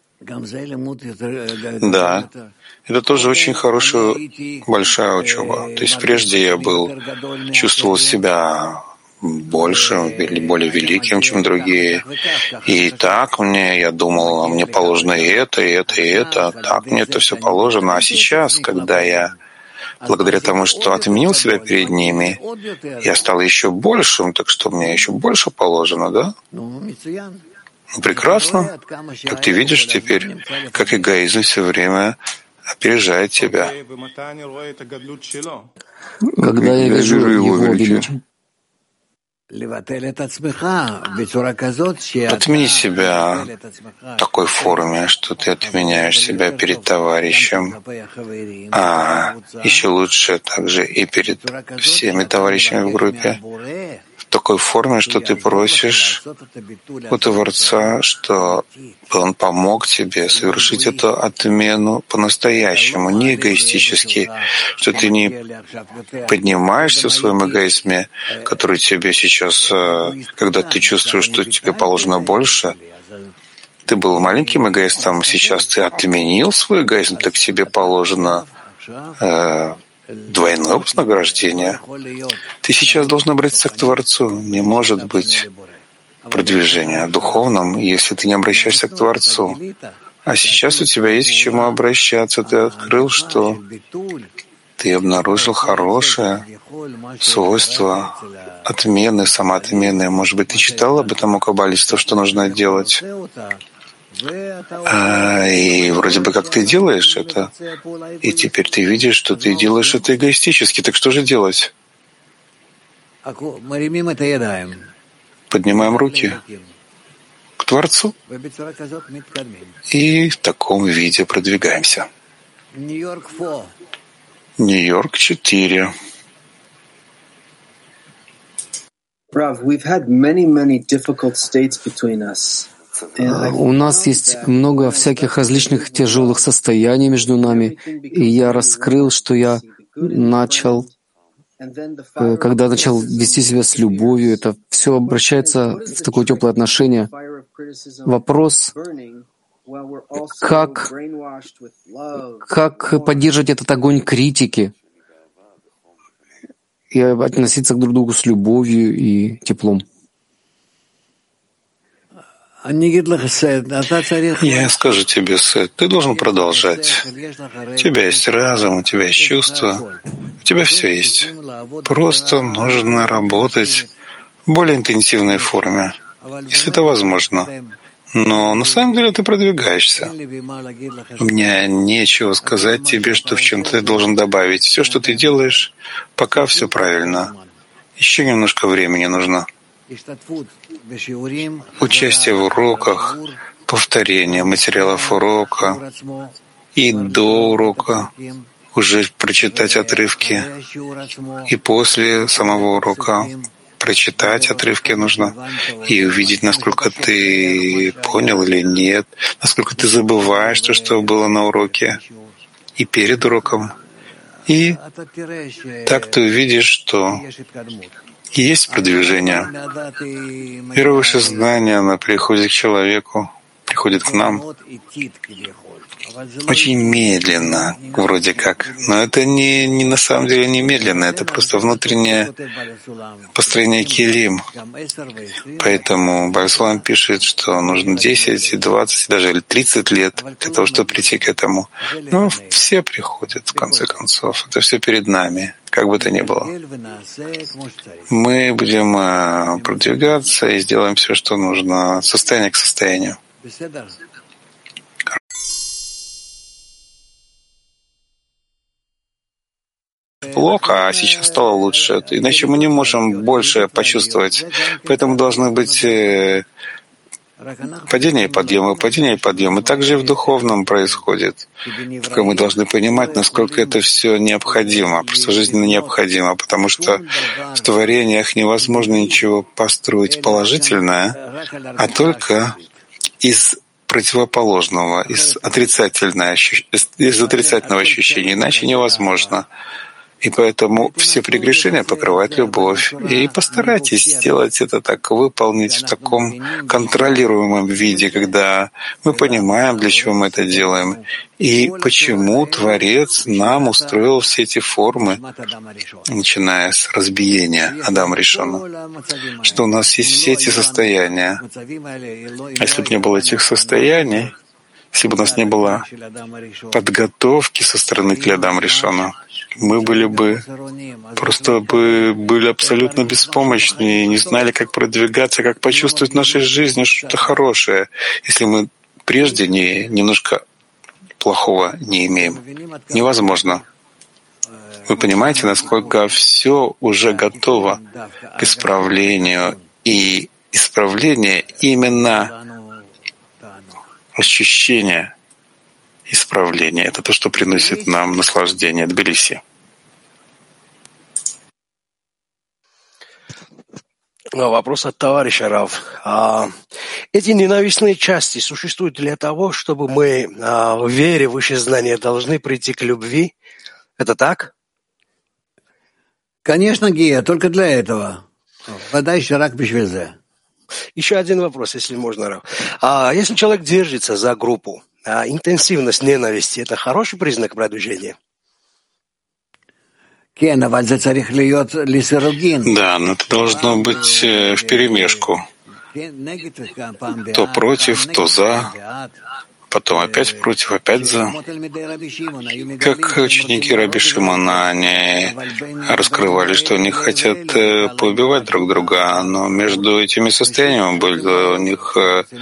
Да, это тоже очень хорошая, большая учеба. То есть прежде я чувствовал себя большим или более великим, чем другие. И так я думал, мне положено и это, и это, и это. Так мне это все положено. А сейчас, когда я, благодаря тому, что отменил себя перед ними, я стал еще большим, так что мне еще больше положено, да? Прекрасно. Так ты видишь теперь, как эгоизм все время опережает тебя. Когда я вижу его величие. Отмени себя в такой форме, что ты отменяешь себя перед товарищем, а еще лучше также и перед всеми товарищами в группе, в такой форме, что ты просишь у Творца, что Он помог тебе совершить эту отмену по-настоящему, не эгоистически, что ты не поднимаешься в своем эгоизме, который тебе сейчас, когда ты чувствуешь, что тебе положено больше, ты был маленьким эгоистом, сейчас ты отменил свой эгоизм, так тебе положено двойное вознаграждение. Ты сейчас должен обратиться к Творцу. Не может быть продвижения духовном, если ты не обращаешься к Творцу. А сейчас у тебя есть к чему обращаться. Ты открыл, что ты обнаружил хорошее свойство отмены, самоотмены. Может быть, ты читал об этом у каббалистов, что нужно делать? И вроде бы как ты делаешь это, и теперь ты видишь, что ты делаешь это эгоистически. Так что же делать? Поднимаем руки к Творцу и в таком виде продвигаемся. Нью-Йорк 4. Rav, we've had many difficult states between us. У нас есть много всяких различных тяжелых состояний между нами, и я раскрыл, что я начал, когда начал вести себя с любовью, это все обращается в такое теплое отношение. Вопрос, как поддерживать этот огонь критики и относиться к друг другу с любовью и теплом. Я скажу тебе, Сет, ты должен продолжать. У тебя есть разум, у тебя есть чувства, у тебя все есть. Просто нужно работать в более интенсивной форме, если это возможно. Но на самом деле ты продвигаешься. У меня нечего сказать тебе, что в чем ты должен добавить. Все, что ты делаешь, пока все правильно. Еще немножко времени нужно. Участие в уроках, повторение материалов урока и до урока уже прочитать отрывки, и после самого урока прочитать отрывки нужно и увидеть, насколько ты понял или нет, насколько ты забываешь то, что было на уроке, и перед уроком. И так ты увидишь, что есть продвижение. Вера выше знания, она приходит к человеку, приходит к нам очень медленно, вроде как. Но это не на самом деле не медленно, это просто внутреннее построение килим. Поэтому Бальсулам пишет, что нужно 10, 20, даже 30 лет для того, чтобы прийти к этому. Но все приходят, в конце концов. Это все перед нами, как бы то ни было. Мы будем продвигаться и сделаем все, что нужно, состояние к состоянию. Плохо, а сейчас стало лучше. Иначе мы не можем больше почувствовать. Поэтому должны быть падение и подъем, падение и подъем. И так же и в духовном происходит. Только мы должны понимать, насколько это все необходимо, просто жизненно необходимо, потому что в творениях невозможно ничего построить положительное, а только из противоположного, из отрицательного ощущения. Иначе невозможно. И поэтому все прегрешения покрывает любовь. И постарайтесь сделать это так, выполнить в таком контролируемом виде, когда мы понимаем, для чего мы это делаем, и почему Творец нам устроил все эти формы, начиная с разбиения Адама Ришона, что у нас есть все эти состояния. А если бы не было этих состояний, если бы у нас не было подготовки со стороны к Адама Ришона, мы были абсолютно беспомощны и не знали, как продвигаться, как почувствовать в нашей жизни что-то хорошее, если мы прежде немножко плохого не имеем. Невозможно. Вы понимаете, насколько все уже готово к исправлению, и исправление именно ощущение исправления. Это то, что приносит нам наслаждение. Тбилиси. Вопрос от товарища Рав. Эти ненавистные части существуют для того, чтобы мы в вере, выше знания должны прийти к любви? Это так? Конечно, Гия, только для этого. Подальше рак бешвезе. Еще один вопрос, если можно, Рав. Если человек держится за группу, интенсивность ненависти — это хороший признак продвижения? Да, но это должно быть вперемешку. То против, то за, потом опять против, опять за. Как ученики Раби Шимона, они раскрывали, что они хотят поубивать друг друга, но между этими состояниями у них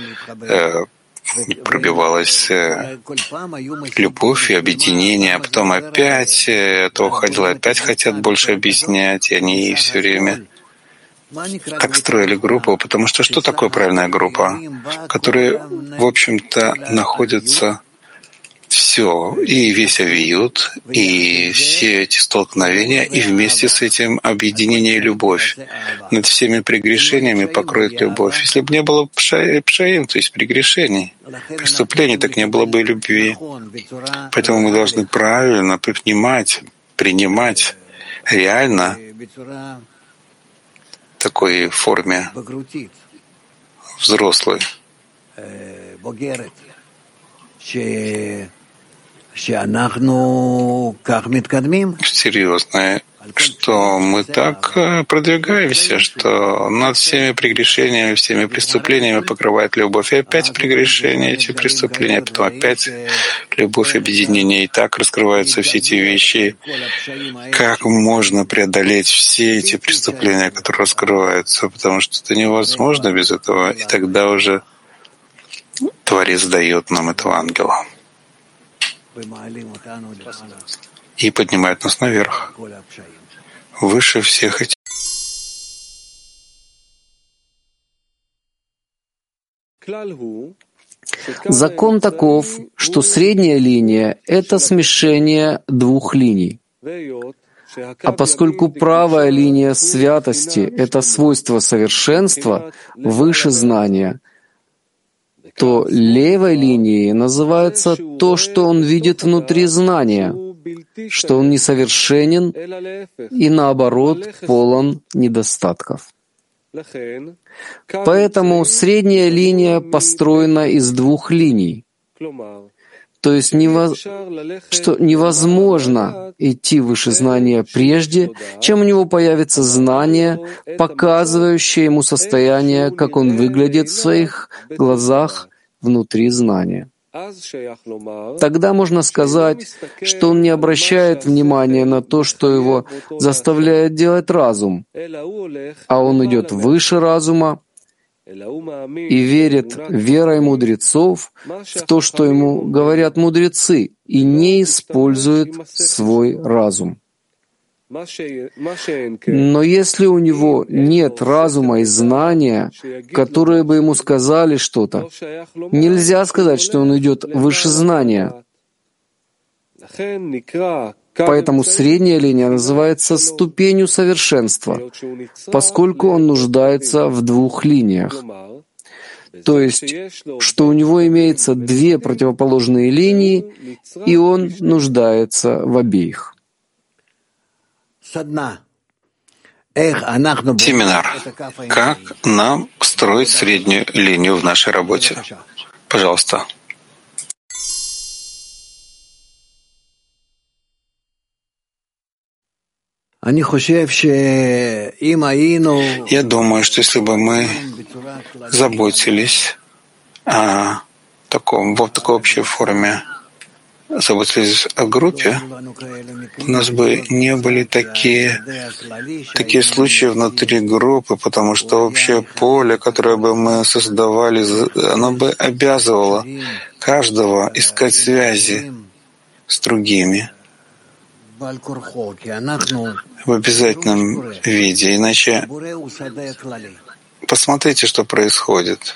пробивалась любовь и объединение, а потом опять это уходило, опять хотят больше объяснять, и они все время так строили группу, потому что такое правильная группа, в которой, в общем-то, находится все, и весь авиют, и все эти столкновения, и вместе с этим объединение и любовь. Над всеми прегрешениями покроет любовь. Если бы не было пшаим, то есть прегрешений, преступлений, так не было бы и любви. Поэтому мы должны правильно принимать реально в такой форме взрослой, серьезное, что мы так продвигаемся, что над всеми прегрешениями, всеми преступлениями покрывает любовь. И опять прегрешения, эти преступления, потом опять любовь, объединение. И так раскрываются все эти вещи. Как можно преодолеть все эти преступления, которые раскрываются? Потому что это невозможно без этого. И тогда уже Творец дает нам этого ангела и поднимает нас наверх, выше всех этих. Закон таков, что средняя линия — это смешение двух линий. А поскольку правая линия святости — это свойство совершенства выше знания, то левой линией называется то, что он видит внутри знания, что он несовершенен и, наоборот, полон недостатков. Поэтому средняя линия построена из двух линий, то есть что невозможно идти выше знания прежде, чем у него появится знание, показывающее ему состояние, как он выглядит в своих глазах внутри знания. Тогда можно сказать, что он не обращает внимания на то, что его заставляет делать разум, а он идет выше разума и верит верой мудрецов в то, что ему говорят мудрецы, и не использует свой разум. Но если у него нет разума и знания, которые бы ему сказали что-то, нельзя сказать, что он идет выше знания. Поэтому средняя линия называется ступенью совершенства, поскольку он нуждается в двух линиях. То есть, что у него имеется две противоположные линии, и он нуждается в обеих. Семинар. Как нам строить среднюю линию в нашей работе? Пожалуйста. Я думаю, что если бы мы заботились о в такой общей форме, заботились о группе, у нас бы не были такие случаи внутри группы, потому что общее поле, которое бы мы создавали, оно бы обязывало каждого искать связи с другими в обязательном виде. Иначе посмотрите, что происходит.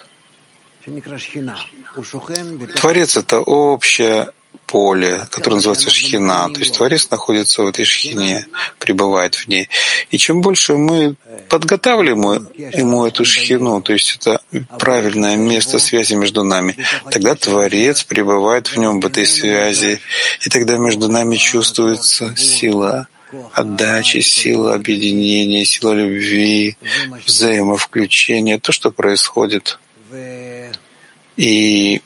Творец — это общее поле, которое называется шхина. То есть Творец находится в этой шхине, пребывает в ней. И чем больше мы подготавливаем ему эту шхину, то есть это правильное место связи между нами, тогда Творец пребывает в нем, в этой связи, и тогда между нами чувствуется сила отдачи, сила объединения, сила любви, взаимовключения, то, что происходит. И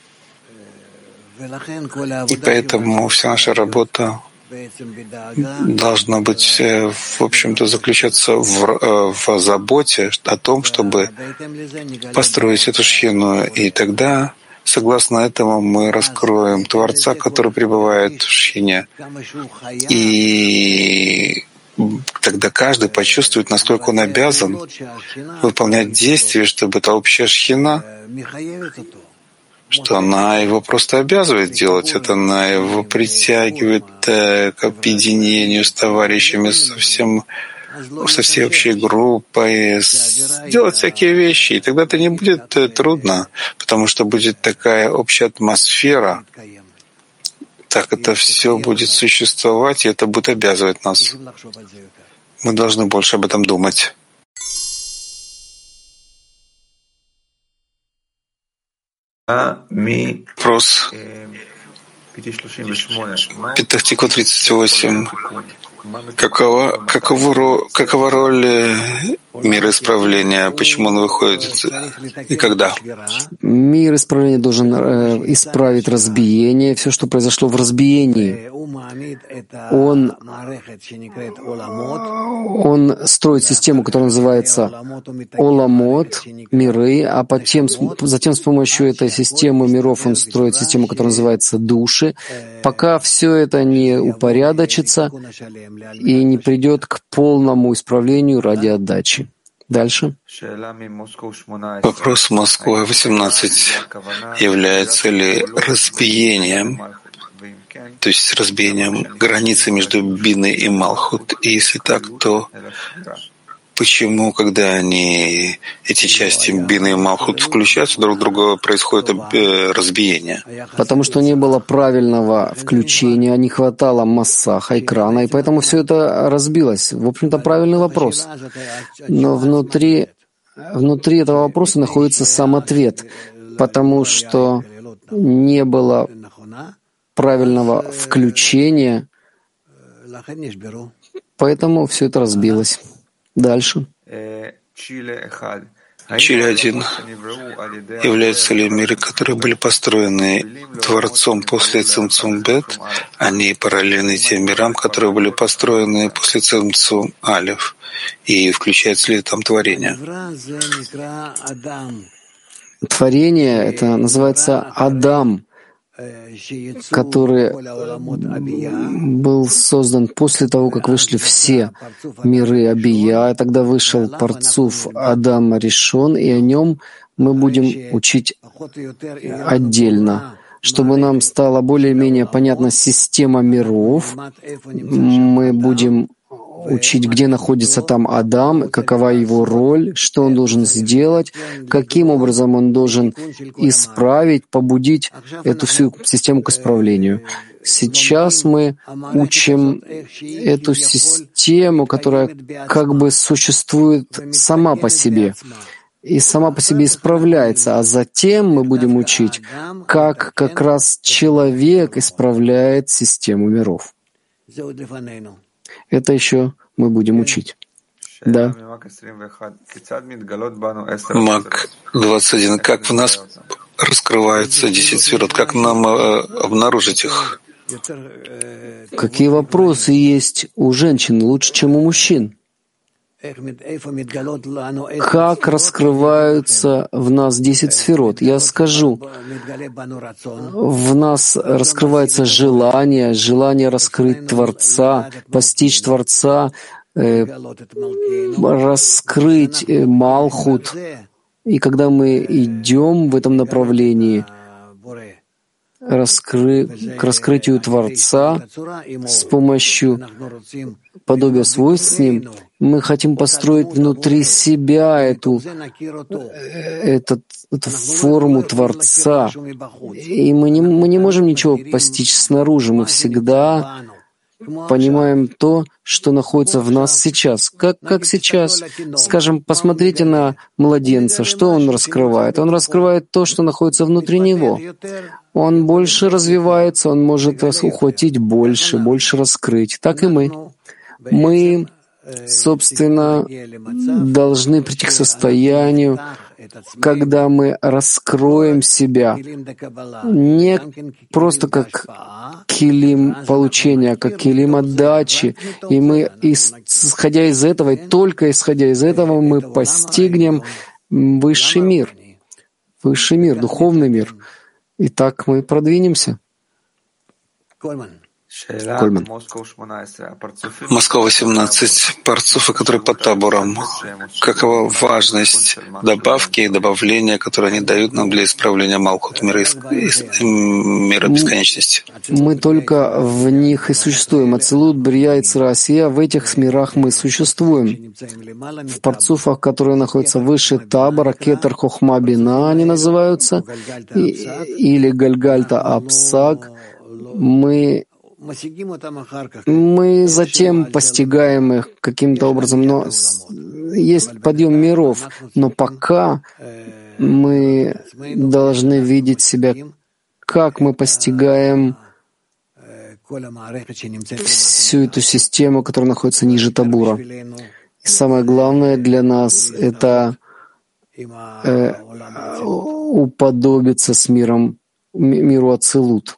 поэтому вся наша работа должна быть, в общем-то, заключаться в заботе о том, чтобы построить эту шхину. И тогда, согласно этому, мы раскроем Творца, который пребывает в шхине. И тогда каждый почувствует, насколько он обязан выполнять действия, чтобы эта общая шхина, что она его просто обязывает делать это, она его притягивает к объединению с товарищами, со всей общей группой, делать всякие вещи. И тогда это не будет трудно, потому что будет такая общая атмосфера, так это все будет существовать, и это будет обязывать нас. Мы должны больше об этом думать. Вопрос. Петах Тиква 38. Какова роль мир исправления, почему он выходит и когда? Мир исправления должен исправить разбиение, все, что произошло в разбиении. Он строит систему, которая называется Оламот, миры, а затем с помощью этой системы миров он строит систему, которая называется души, пока все это не упорядочится и не придет к полному исправлению ради отдачи. Дальше. Вопрос Москвы 18. Является ли разбиением, то есть разбиением границы между Биной и Малхут? И если так, то почему, когда эти части Бины и Малхут включаются друг в друга, происходит разбиение? Потому что не было правильного включения, не хватало массаха, экрана, и поэтому все это разбилось. В общем-то, правильный вопрос. Но внутри этого вопроса находится сам ответ, потому что не было правильного включения, поэтому все это разбилось. Дальше. Чили-1. Являются ли миры, которые были построены Творцом после Цимцум Бет, они параллельны тем мирам, которые были построены после Цимцум Алеф? И включается ли там творение? Творение — это называется Адам, который был создан после того, как вышли все миры Абия. Тогда вышел Парцуф Адам Ришон, и о нем мы будем учить отдельно. Чтобы нам стала более-менее понятна система миров, мы будем учить, где находится там Адам, какова его роль, что он должен сделать, каким образом он должен исправить, побудить эту всю систему к исправлению. Сейчас мы учим эту систему, которая как бы существует сама по себе и сама по себе исправляется, а затем мы будем учить, как раз человек исправляет систему миров. Это еще мы будем учить. Да. Мак 21. Как в нас раскрываются 10 сферот? Как нам обнаружить их? Какие вопросы есть у женщин лучше, чем у мужчин? Как раскрываются в нас 10 сферот? Я скажу, в нас раскрывается желание раскрыть Творца, постичь Творца, раскрыть Малхут. И когда мы идем в этом направлении, к раскрытию Творца с помощью подобия свойств с Ним, мы хотим построить внутри себя эту форму Творца. И мы не можем ничего постичь снаружи. Мы всегда понимаем то, что находится в нас сейчас. Как сейчас? Скажем, посмотрите на младенца. Что он раскрывает? Он раскрывает то, что находится внутри него. Он больше развивается, он может ухватить больше раскрыть. Так и мы. Мы, собственно, должны прийти к состоянию, когда мы раскроем себя не просто как килим получения, а как килим отдачи. И мы, исходя из этого, и только исходя из этого, мы постигнем высший мир, духовный мир. И так мы продвинемся. Кольман. Москва 18. Парцуфы, которые под табором. Какова важность добавки и добавления, которые они дают нам для исправления Малхут, мира бесконечности? Мы только в них и существуем. Ацилут, Брия и Цирасия, в этих мирах мы существуем. В парцуфах, которые находятся выше табора, Кетер, Хохма, Бина, они называются, или Гальгальта, Апсак, мы затем постигаем их каким-то образом, но есть подъем миров, но пока мы должны видеть себя, как мы постигаем всю эту систему, которая находится ниже табура. И самое главное для нас — это уподобиться с миру Ацилут.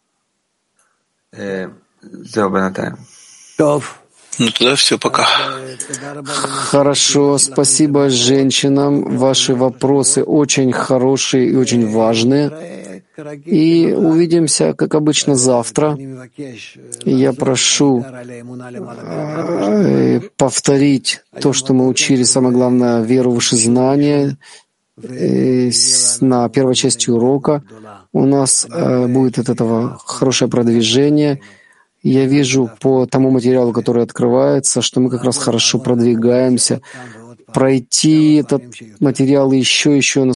Ну тогда все, пока. Хорошо, спасибо женщинам. Ваши вопросы очень хорошие и очень важные. И увидимся, как обычно, завтра. Я прошу повторить то, что мы учили, самое главное, веру выше знания, на первой части урока. У нас будет от этого хорошее продвижение. Я вижу по тому материалу, который открывается, что мы как раз хорошо продвигаемся. Пройти этот материал еще